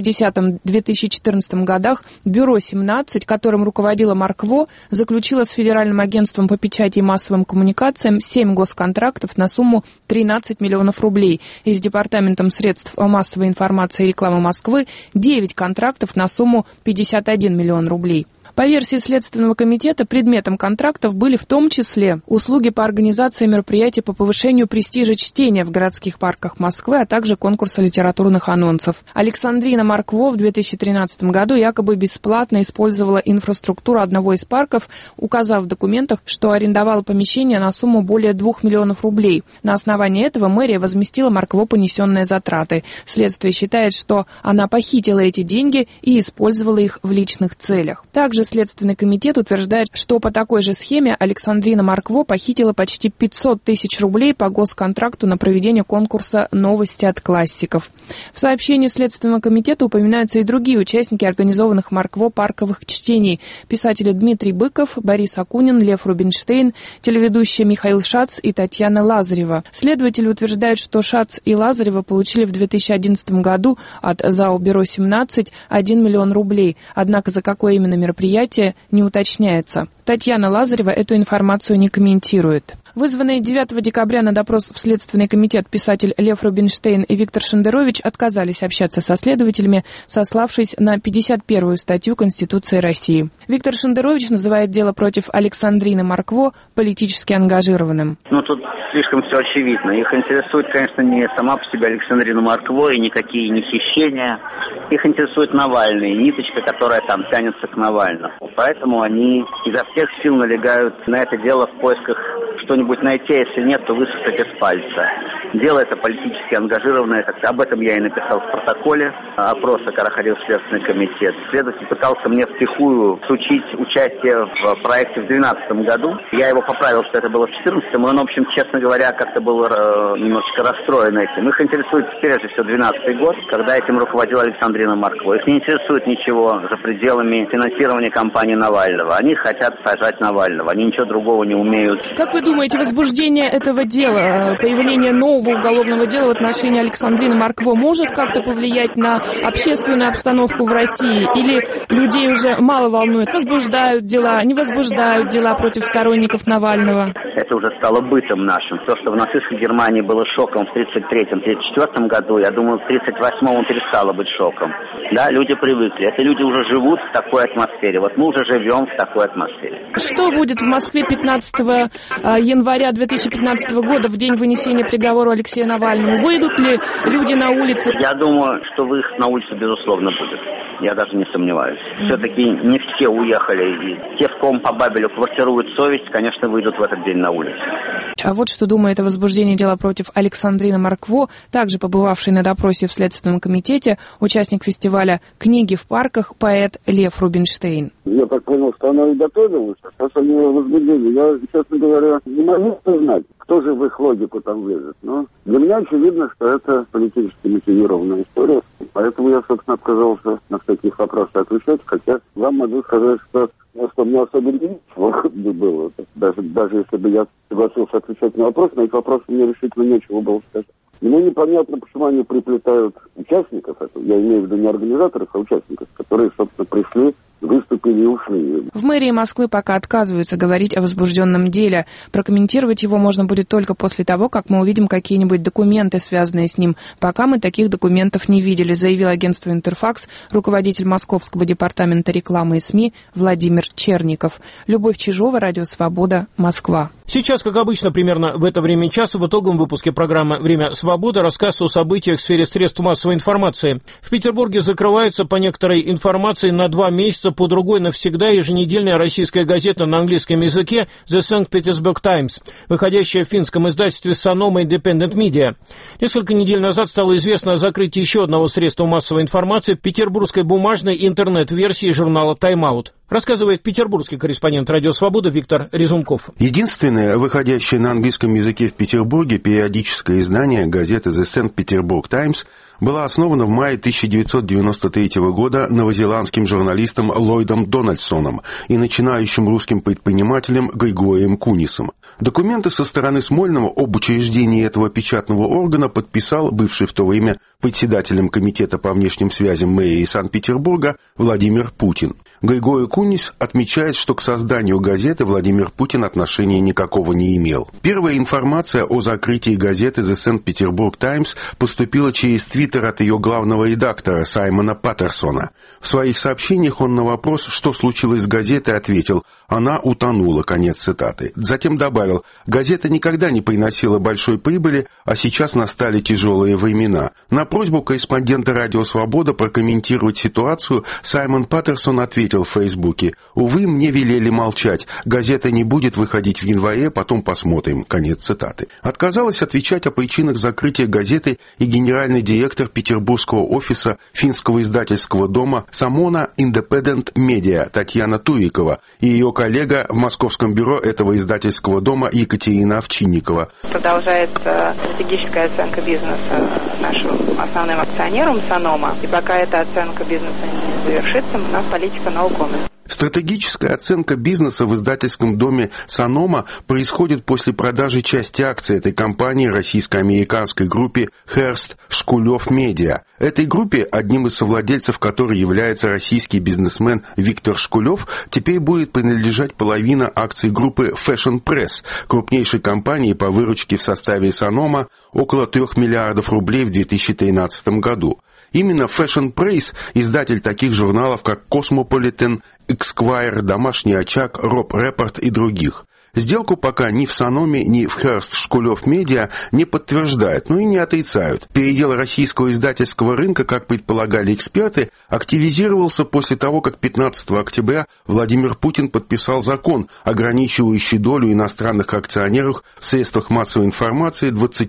S3: 2010-2014 годах Бюро 17, которым руководила Маркво, заключило с Федеральным агентством по печати и массовым коммуникациям 7 госконтрактов на сумму 13 миллионов рублей и с Департаментом средств массовой информации и рекламы Москвы 9 контрактов на сумму 51 миллион рублей. По версии Следственного комитета, предметом контрактов были в том числе услуги по организации мероприятий по повышению престижа чтения в городских парках Москвы, а также конкурса литературных анонсов. Александрина Маркво в 2013 году якобы бесплатно использовала инфраструктуру одного из парков, указав в документах, что арендовала помещение на сумму более 2 миллионов рублей. На основании этого мэрия возместила Маркво понесенные затраты. Следствие считает, что она похитила эти деньги и использовала их в личных целях. Также Следственный комитет утверждает, что по такой же схеме Александрина Маркво похитила почти 500 тысяч рублей по госконтракту на проведение конкурса «Новости от классиков». В сообщении Следственного комитета упоминаются и другие участники организованных Маркво парковых чтений. Писатели Дмитрий Быков, Борис Акунин, Лев Рубинштейн, телеведущие Михаил Шац и Татьяна Лазарева. Следователи утверждают, что Шац и Лазарева получили в 2011 году от ЗАО «Бюро 17» 1 миллион рублей. Однако за какое именно мероприятие не уточняется. Татьяна Лазарева эту информацию не комментирует. Вызванные 9 декабря на допрос в Следственный комитет писатель Лев Рубинштейн и Виктор Шендерович отказались общаться со следователями, сославшись на 51-ю статью Конституции России. Виктор Шендерович называет дело против Александрины Маркво политически ангажированным.
S6: Тут слишком все очевидно. Их интересует, конечно, не сама по себе Александрина Маркво и никакие не хищения. Их интересует Навальный, ниточка, которая там тянется к Навальному. Поэтому они изо всех сил налегают на это дело в поисках что-нибудь найти, а если нет, то высосать из пальца. Дело это политически ангажированное, об этом я и написал в протоколе опроса, когда ходил в Следственный комитет. Следователь пытался мне втихую всучить участие в проекте в 2012 году. Я его поправил, что это было в 2014, и он, в общем, честно говоря, как-то был немножечко расстроен этим. Их интересует прежде всего 2012 год, когда этим руководила Александрина Маркво. Их не интересует ничего за пределами финансирования кампании Навального. Они хотят сажать Навального, они ничего другого не умеют.
S3: Как вы думаете, возбуждение этого дела, появление нового уголовного дела в отношении Александрины Маркво может как-то повлиять на общественную обстановку в России? Или людей уже мало волнует? Возбуждают дела, не возбуждают дела против сторонников Навального?
S6: Это уже стало бытом нашим. То, что в нацистской Германии было шоком в 1933-1934 году, я думаю, в 1938-м перестало быть шоком. Да, люди привыкли. Это люди уже живут в такой атмосфере. Вот мы уже живем в такой атмосфере.
S3: Что будет в Москве 15 января 2015 года, в день вынесения приговора Алексею Навальному? Выйдут ли люди на улицы?
S6: Я думаю, что выход на улицу, безусловно, будет. Я даже не сомневаюсь. Все-таки не все уехали. И те, в ком по Бабелю квартирует совесть, конечно, выйдут в этот день на улицу.
S3: А вот что думает о возбуждении дела против Александрины Маркво, также побывавший на допросе в Следственном комитете, участник фестиваля «Книги в парках» поэт Лев Рубинштейн.
S23: Я так понял, что она и готовилась, а сейчас они ее возбудили. Я, честно говоря, не могу знать, кто же в их логику там влезет. Но для меня очевидно, что это политически мотивированная история. Поэтому я, собственно, отказался на таких вопросы отвечать, хотя вам могу сказать, что мне особо ничего бы было. Даже если бы я согласился отвечать на вопросы, на эти вопросы мне решительно нечего было сказать. Мне непонятно, почему они приплетают участников, я имею в виду не организаторов, а участников, которые, собственно, пришли, выступили и ушли.
S3: В мэрии Москвы пока отказываются говорить о возбужденном деле. Прокомментировать его можно будет только после того, как мы увидим какие-нибудь документы, связанные с ним. Пока мы таких документов не видели, заявил агентству «Интерфакс» руководитель Московского департамента рекламы и СМИ Владимир Черников. Любовь Чижова, Радио Свобода, Москва.
S2: Сейчас, как обычно, примерно в это время часа в итоговом выпуске программы «Время свободы» рассказ о событиях в сфере средств массовой информации. В Петербурге закрывается, по некоторой информации, на 2 месяца месяца по другой навсегда еженедельная российская газета на английском языке The St. Petersburg Times, выходящая в финском издательстве Sanoma Independent Media. Несколько недель назад стало известно о закрытии еще одного средства массовой информации, петербургской бумажной интернет-версии журнала Time Out. Рассказывает петербургский корреспондент «Радио Свобода» Виктор Резунков.
S7: Единственное выходящее на английском языке в Петербурге периодическое издание газеты The St. Petersburg Times была основана в мае 1993 года новозеландским журналистом Ллойдом Дональдсоном и начинающим русским предпринимателем Григорием Кунисом. Документы со стороны Смольного об учреждении этого печатного органа подписал бывший в то время председателем Комитета по внешним связям мэрии Санкт-Петербурга Владимир Путин. Григорий Кунис отмечает, что к созданию газеты Владимир Путин отношения никакого не имел. Первая информация о закрытии газеты The St. Petersburg Times поступила через твиттер от ее главного редактора Саймона Паттерсона. В своих сообщениях он на вопрос, что случилось с газетой, ответил: «Она утонула», конец цитаты. Затем добавил: «Газета никогда не приносила большой прибыли, а сейчас настали тяжелые времена». На просьбу корреспондента «Радио Свобода» прокомментировать ситуацию Саймон Паттерсон ответил в Фейсбуке: «Увы, мне велели молчать. Газета не будет выходить в январе, потом посмотрим», конец цитаты. Отказалась отвечать о причинах закрытия газеты и генеральный директор петербургского офиса финского издательского дома Sanoma Independent Media Татьяна Турикова и ее коллега в московском бюро этого издательского дома Екатерина Овчинникова.
S8: Продолжается стратегическая оценка бизнеса нашим основным акционером Sanoma. И пока эта оценка бизнеса не завершится, у нас политика no comment.
S7: Стратегическая оценка бизнеса в издательском доме Sanoma происходит после продажи части акций этой компании российско-американской группе Hearst Шкулев Медиа. Этой группе, одним из совладельцев которой является российский бизнесмен Виктор Шкулев, теперь будет принадлежать половина акций группы Fashion Press, крупнейшей компании по выручке в составе Sanoma около 3 миллиардов рублей в 2013 году. Именно Fashion Press, издатель таких журналов, как Cosmopolitan, Esquire, Домашний очаг, Роб Репорт и других. Сделку пока ни в Саноме, ни в Hearst Шкулев Медиа не подтверждают, но и не отрицают. Передел российского издательского рынка, как предполагали эксперты, активизировался после того, как 15 октября Владимир Путин подписал закон, ограничивающий долю иностранных акционеров в средствах массовой информации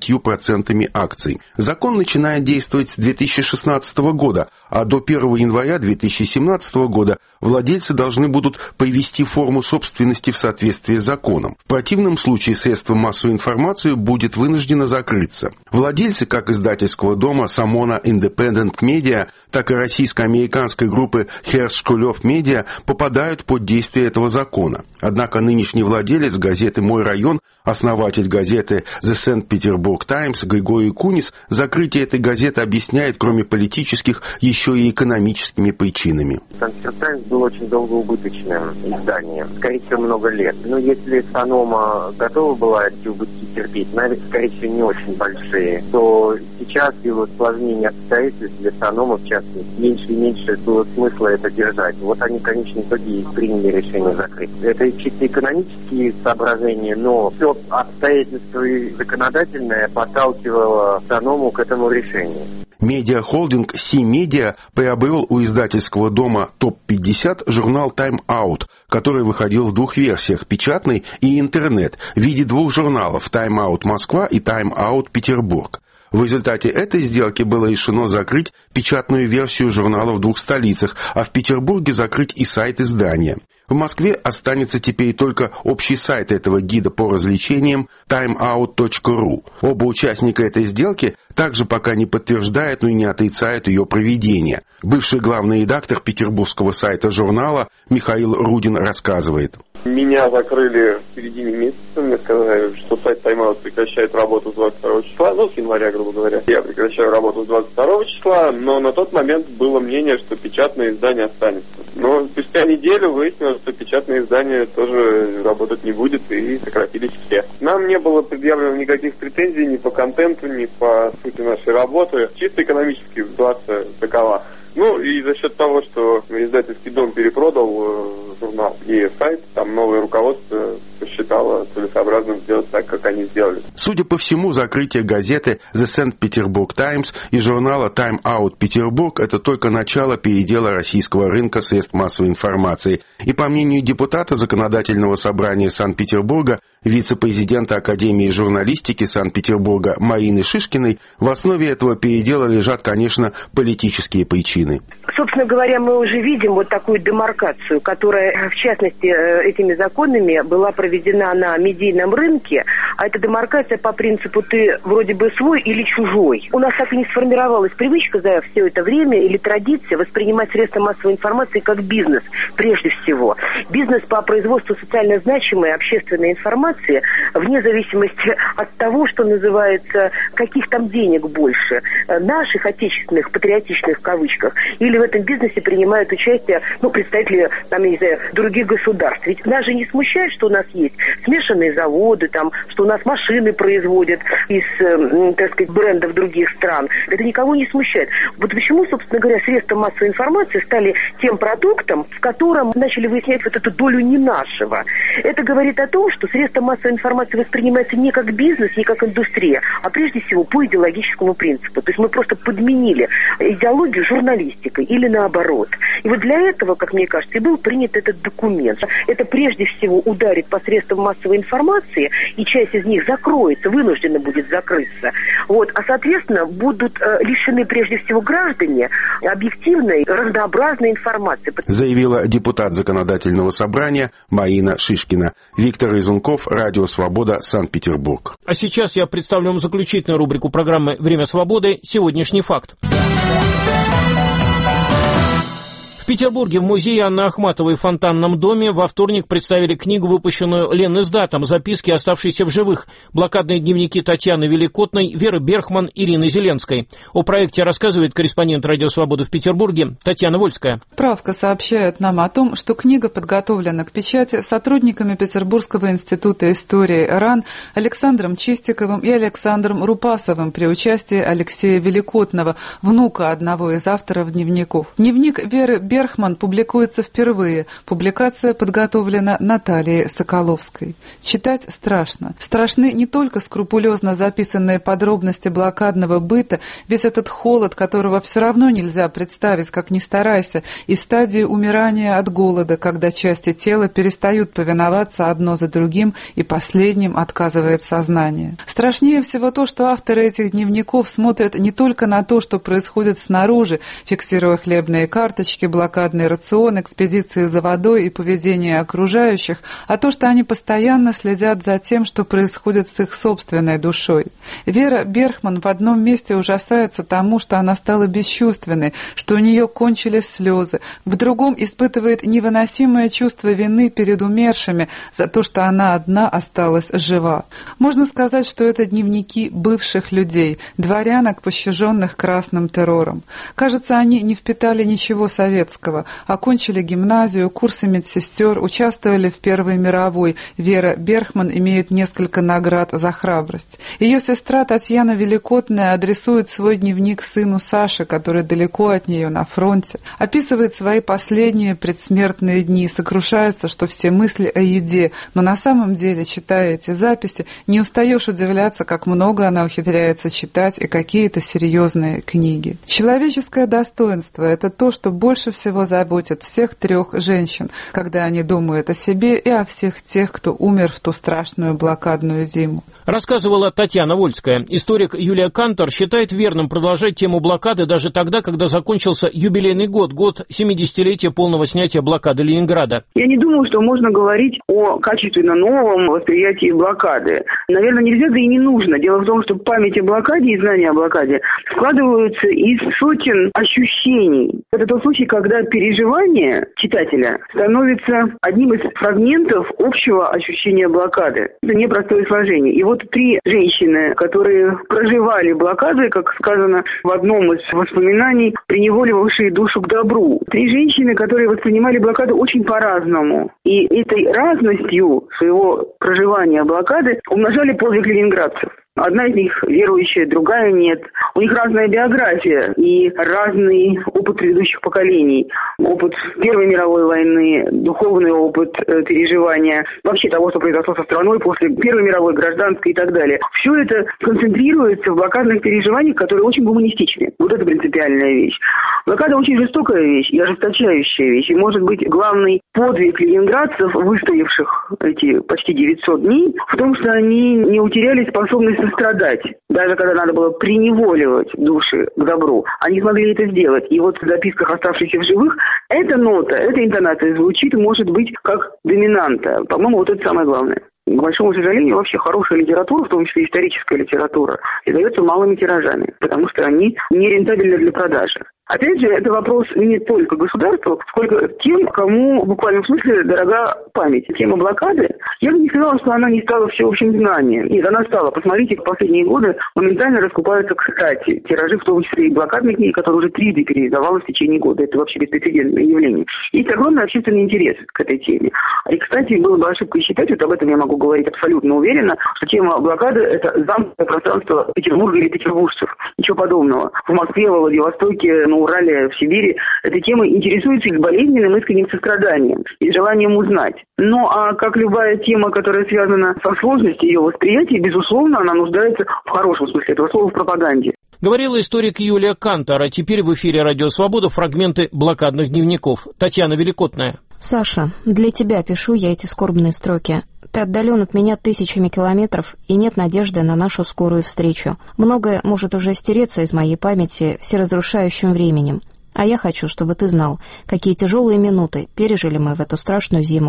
S7: 20% акций. Закон начинает действовать с 2016 года, а до 1 января 2017 года владельцы должны будут привести форму собственности в соответствии с законом. В противном случае средство массовой информации будет вынуждено закрыться. Владельцы как издательского дома Sanoma Independent Media, так и российско-американской группы Hearst Шкулев Медиа попадают под действие этого закона. Однако нынешний владелец газеты «Мой район», основатель газеты The St. Petersburg Times Григорий Кунис, закрытие этой газеты объясняет, кроме политических, еще и экономическими причинами.
S11: St. Times был очень долго убыточным изданием, скорее всего, много лет. Но если Sanoma готова была эти убытки терпеть, наверное, скорее всего, не очень большие, то сейчас его сложнее обстоятельств для Sanoma, в частности, меньше и меньше было смысла это держать. Вот они, в конечном итоге, приняли решение закрыть. Это чисто экономические соображения, но все обстоятельства и законодательное подталкивало Sanoma к этому решению.
S7: Медиахолдинг C-Media приобрел у издательского дома ТОП-50 журнал Time Out, который выходил в 2 версиях – печатный и интернет, в виде 2 журналов – Time Out Москва и Time Out Петербург. В результате этой сделки было решено закрыть печатную версию журнала в 2 столицах, а в Петербурге закрыть и сайт издания. В Москве останется теперь только общий сайт этого гида по развлечениям timeout.ru. Оба участника этой сделки также пока не подтверждают, но и не отрицают ее проведение. Бывший главный редактор петербургского сайта журнала Михаил Рудин рассказывает.
S24: Меня закрыли в середине месяца, мне сказали, что сайт Timeout прекращает работу с 22 числа, с января, грубо говоря. Я прекращаю работу с 22 числа, но на тот момент было мнение, что печатное издание останется. Но спустя неделю выяснилось, что печатное издание тоже работать не будет, и сократились все. Нам не было предъявлено никаких претензий ни по контенту, ни по сути нашей работы. Чисто экономически ситуация такова. И за счет того, что издательский дом перепродал журнал и сайт, там новое руководство посчитала целесообразным сделать так, как они сделали.
S7: Судя по всему, закрытие газеты The St. Petersburg Times и журнала Time Out Петербург – это только начало передела российского рынка средств массовой информации. И по мнению депутата Законодательного собрания Санкт-Петербурга, вице-президента Академии журналистики Санкт-Петербурга Марины Шишкиной, в основе этого передела лежат, конечно, политические причины.
S9: Собственно говоря, мы уже видим вот такую демаркацию, которая, в частности, этими законами была проведена на медийном рынке, а эта демаркация по принципу «ты вроде бы свой или чужой». У нас так и не сформировалась привычка за все это время или традиция воспринимать средства массовой информации как бизнес, прежде всего. Бизнес по производству социально значимой общественной информации, вне зависимости от того, что называется, каких там денег больше, наших отечественных, патриотичных в кавычках, или в этом бизнесе принимают участие, представители, там, я не знаю, других государств. Ведь нас же не смущает, что у нас есть смешанные заводы, там, что у нас машины производят из, так сказать, брендов других стран. Это никого не смущает. Вот почему, собственно говоря, средства массовой информации стали тем продуктом, в котором начали выяснять вот эту долю не нашего. Это говорит о том, что средства массовой информации воспринимаются не как бизнес, не как индустрия, а прежде всего по идеологическому принципу. То есть мы просто подменили идеологию журналистикой или наоборот. И вот для этого, как мне кажется, и был принят этот документ. Это прежде всего ударит по средствам массовой информации, и часть из них закроется, вынуждена будет закрыться. Вот. А, соответственно, будут лишены прежде всего граждане объективной, разнообразной информации.
S7: Заявила депутат Законодательного собрания Марина Шишкина. Виктор Изунков, Радио Свобода, Санкт-Петербург.
S2: А сейчас я представлю вам заключительную рубрику программы «Время свободы. Сегодняшний факт». В Петербурге в музее Анны Ахматовой в Фонтанном доме во вторник представили книгу, выпущенную Лениздатом «Записки, оставшиеся в живых. Блокадные дневники Татьяны Великотной, Веры Берхман, Ирины Зеленской». О проекте рассказывает корреспондент «Радио Свободы» в Петербурге Татьяна Вольская.
S12: Справка сообщает нам о том, что книга подготовлена к печати сотрудниками Петербургского института истории РАН Александром Чистиковым и Александром Рупасовым при участии Алексея Великотного, внука одного из авторов дневников. Дневник Веры Берхман публикуется впервые. Публикация подготовлена Натальей Соколовской. Читать страшно. Страшны не только скрупулезно записанные подробности блокадного быта, весь этот холод, которого все равно нельзя представить, как ни старайся, и стадии умирания от голода, когда части тела перестают повиноваться одно за другим, и последним отказывает сознание. Страшнее всего то, что авторы этих дневников смотрят не только на то, что происходит снаружи, фиксируя хлебные карточки, блокадный рацион, экспедиции за водой и поведение окружающих, а то, что они постоянно следят за тем, что происходит с их собственной душой. Вера Берхман в одном месте ужасается тому, что она стала бесчувственной, что у нее кончились слезы, в другом испытывает невыносимое чувство вины перед умершими за то, что она одна осталась жива. Можно сказать, что это дневники бывших людей, дворянок, пощаженных красным террором. Кажется, они не впитали ничего советского. Окончили гимназию, курсы медсестер, участвовали в Первой мировой. Вера Берхман имеет несколько наград за храбрость. Ее сестра Татьяна Великотная адресует свой дневник сыну Саше, который далеко от нее на фронте. Описывает свои последние предсмертные дни, сокрушается, что все мысли о еде. Но на самом деле, читая эти записи, не устаешь удивляться, как много она ухитряется читать и какие-то серьезные книги. Человеческое достоинство – это то, что больше всего заботит всех трех женщин, когда они думают о себе и о всех тех, кто умер в ту страшную блокадную зиму.
S2: Рассказывала Татьяна Вольская. Историк Юлия Кантор считает верным продолжать тему блокады даже тогда, когда закончился юбилейный год 70-летия полного снятия блокады Ленинграда.
S13: Я не думаю, что можно говорить о качественно новом восприятии блокады. Наверное, нельзя, да и не нужно. Дело в том, что память о блокаде и знания о блокаде складываются из сотен ощущений. Это тот случай, когда переживание читателя становится одним из фрагментов общего ощущения блокады. Это непростое сложение. И вот три женщины, которые проживали блокады, как сказано в одном из воспоминаний, приневоливавшие душу к добру. Три женщины, которые воспринимали блокаду очень по-разному. И этой разностью своего проживания блокады умножали подвиг ленинградцев. Одна из них верующая, другая нет. У них разная биография и разный опыт предыдущих поколений. опыт Первой мировой войны, духовный опыт переживания, вообще того, что произошло со страной после Первой мировой, гражданской и так далее. Все это концентрируется в блокадных переживаниях, которые очень гуманистичны. Вот это принципиальная вещь. Блокада очень жестокая вещь и ожесточающая вещь. И, может быть, главный подвиг ленинградцев, выстоявших эти почти 900 дней, в том, что они не утеряли способность сострадать. Даже когда надо было приневоливать души к добру, они смогли это сделать. И вот в записках оставшихся в живых эта нота, эта интонация звучит, может быть, как доминанта. По-моему, вот это самое главное. К большому сожалению, вообще хорошая литература, в том числе историческая литература, издается малыми тиражами, потому что они не рентабельны для продажи. Опять же, это вопрос не только государству, сколько тем, кому в буквальном смысле дорога память. Тема блокады, я бы не сказала, что она не стала всеобщим знанием. Нет, она стала. Посмотрите, в последние годы моментально раскупаются, кстати, тиражи, в том числе и блокадные книги, которые уже трижды переиздавалось в течение года. Это вообще беспрецедентное явление. Есть огромный общественный интерес к этой теме. И, кстати, было бы ошибкой считать, вот об этом я могу говорить абсолютно уверенно, что тема блокады – это замкнутое пространство Петербурга или петербуржцев. Ничего подобного. В Москве, во Владивостоке, на Урале, в Сибири этой темой интересуются и с болезненным искренним состраданием, и желанием узнать. Ну, а как любая тема, которая связана со сложностью ее восприятия, безусловно, она нуждается в хорошем смысле этого слова в пропаганде.
S2: Говорила историк Юлия Кантор, а теперь в эфире «Радио Свобода» фрагменты блокадных дневников. Татьяна Великотная.
S14: Саша, для тебя пишу я эти скорбные строки. Ты отдален от меня тысячами километров, и нет надежды на нашу скорую встречу. Многое может уже стереться из моей памяти всеразрушающим временем. А я хочу, чтобы ты знал, какие тяжелые минуты пережили мы в эту страшную зиму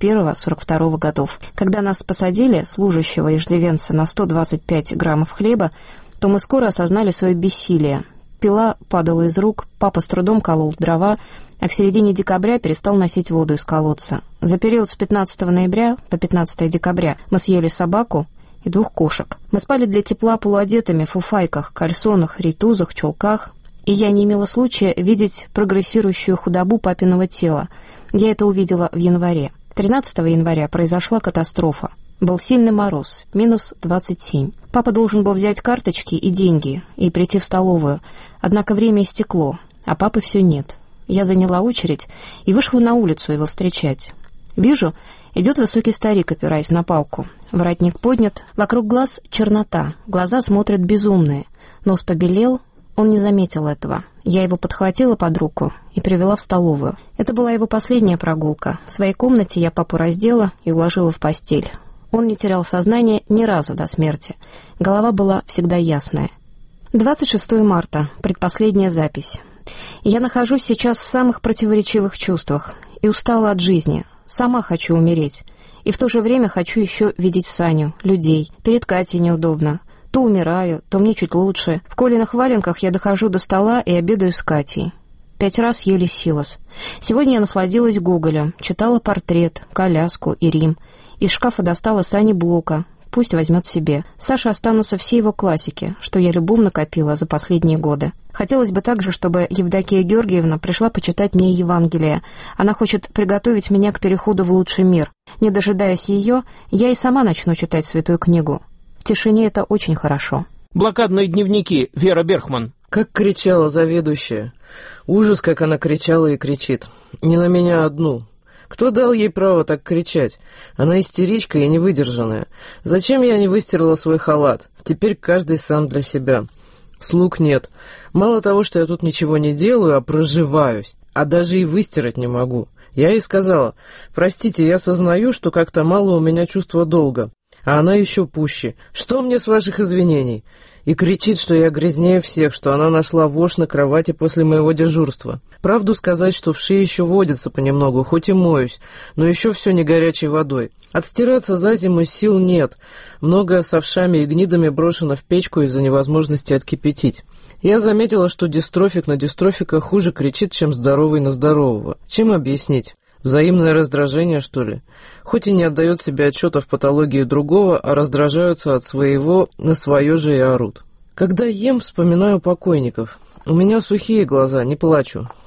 S14: 41-42 годов. Когда нас посадили, служащего иждивенца, на 125 граммов хлеба, то мы скоро осознали свое бессилие. Пила падала из рук, папа с трудом колол дрова, а к середине декабря перестал носить воду из колодца. За период с 15 ноября по 15 декабря мы съели собаку и 2 кошек. Мы спали для тепла полуодетыми в фуфайках, кальсонах, рейтузах, чулках, и я не имела случая видеть прогрессирующую худобу папиного тела. Я это увидела в январе. 13 января произошла катастрофа. Был сильный мороз, минус 27. Папа должен был взять карточки и деньги и прийти в столовую. Однако время истекло, а папы все нет. Я заняла очередь и вышла на улицу его встречать. Вижу, идет высокий старик, опираясь на палку. Воротник поднят, вокруг глаз чернота, глаза смотрят безумные. Нос побелел, он не заметил этого. Я его подхватила под руку и привела в столовую. Это была его последняя прогулка. В своей комнате я папу раздела и уложила в постель. Он не терял сознание ни разу до смерти. Голова была всегда ясная. 26 марта, предпоследняя запись. Я нахожусь сейчас в самых противоречивых чувствах и устала от жизни. Сама хочу умереть. И в то же время хочу еще видеть Саню, людей. Перед Катей неудобно. То умираю, то мне чуть лучше. В Колиных валенках я дохожу до стола и обедаю с Катей. 5 раз ели силос. Сегодня я насладилась Гоголем, читала «Портрет», «Коляску» и «Рим». Из шкафа достала Сани Блока. Пусть возьмет себе. Саше останутся все его классики, что я любовно копила за последние годы. Хотелось бы также, чтобы Евдокия Георгиевна пришла почитать мне Евангелие. Она хочет приготовить меня к переходу в лучший мир. Не дожидаясь ее, я и сама начну читать святую книгу. В тишине это очень хорошо.
S2: Блокадные дневники. Вера Берхман.
S15: Как кричала заведующая. Ужас, как она кричала и кричит. Не на меня одну. Кто дал ей право так кричать? Она истеричка и невыдержанная. Зачем я не выстирала свой халат? Теперь каждый сам для себя. Слуг нет. Мало того, что я тут ничего не делаю, а проживаюсь, а даже и выстирать не могу. Я ей сказала: простите, я сознаю, что как-то мало у меня чувства долга. А она еще пуще. Что мне с ваших извинений? И кричит, что я грязнее всех, что она нашла вошь на кровати после моего дежурства. Правду сказать, что вши еще водятся понемногу, хоть и моюсь, но еще все не горячей водой. Отстираться за зиму сил нет. Многое с овшами и гнидами брошено в печку из-за невозможности откипятить. Я заметила, что дистрофик на дистрофика хуже кричит, чем здоровый на здорового. Чем объяснить? Взаимное раздражение, что ли? Хоть и не отдает себе отчета в патологии другого, а раздражаются от своего на свое же и орут. Когда ем, вспоминаю покойников. У меня сухие глаза, не плачу.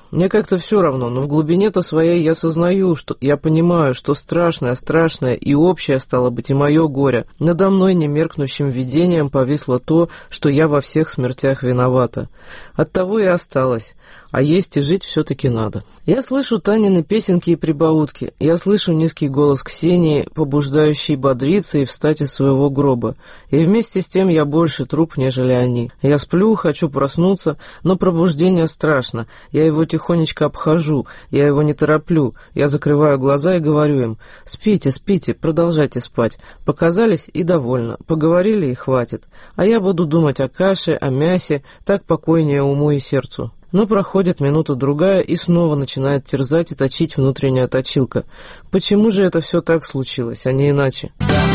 S15: Мне как-то все равно, но в глубине-то своей я сознаю, что я понимаю, что страшное и общее, стало быть, и мое горе. Надо мной немеркнущим видением повисло то, что я во всех смертях виновата. Оттого и осталось. А есть и жить все-таки надо. Я слышу Танины песенки и прибаутки. Я слышу низкий голос Ксении, побуждающий бодриться и встать из своего гроба. И вместе с тем я больше труп, нежели они. Я сплю, хочу проснуться, но пробуждение страшно. Я его тихонечко обхожу, я его не тороплю. Я закрываю глаза и говорю им: «Спите, спите, продолжайте спать. Показались и довольно. Поговорили и хватит. А я буду думать о каше, о мясе, так покойнее уму и сердцу». Но проходит минута-другая, и снова начинает терзать и точить внутренняя точилка. Почему же это все так случилось, а не иначе?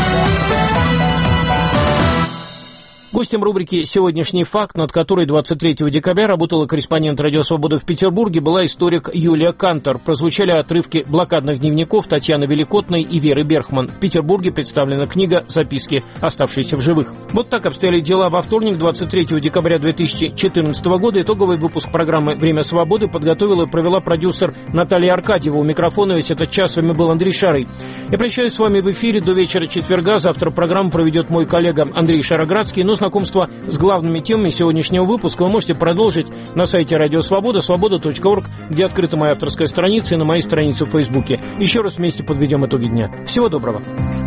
S2: Гостем рубрики «Сегодняшний факт», над которой 23 декабря работала корреспондент «Радио Свобода» в Петербурге, была историк Юлия Кантор. Прозвучали отрывки блокадных дневников Татьяны Великотной и Веры Берхман. В Петербурге представлена книга «Записки оставшиеся в живых». Вот так обстояли дела во вторник, 23 декабря 2014 года. Итоговый выпуск программы «Время свободы» подготовила и провела продюсер Наталья Аркадьева. У микрофона весь этот час с вами был Андрей Шарый. Я прощаюсь с вами в эфире до вечера четверга. Завтра программу проведет мой коллега Андрей Шароградский. Но знакомство с главными темами сегодняшнего выпуска вы можете продолжить на сайте Радио Свобода, свобода.орг, где открыта моя авторская страница, и на моей странице в Фейсбуке. Еще раз вместе подведем итоги дня. Всего доброго.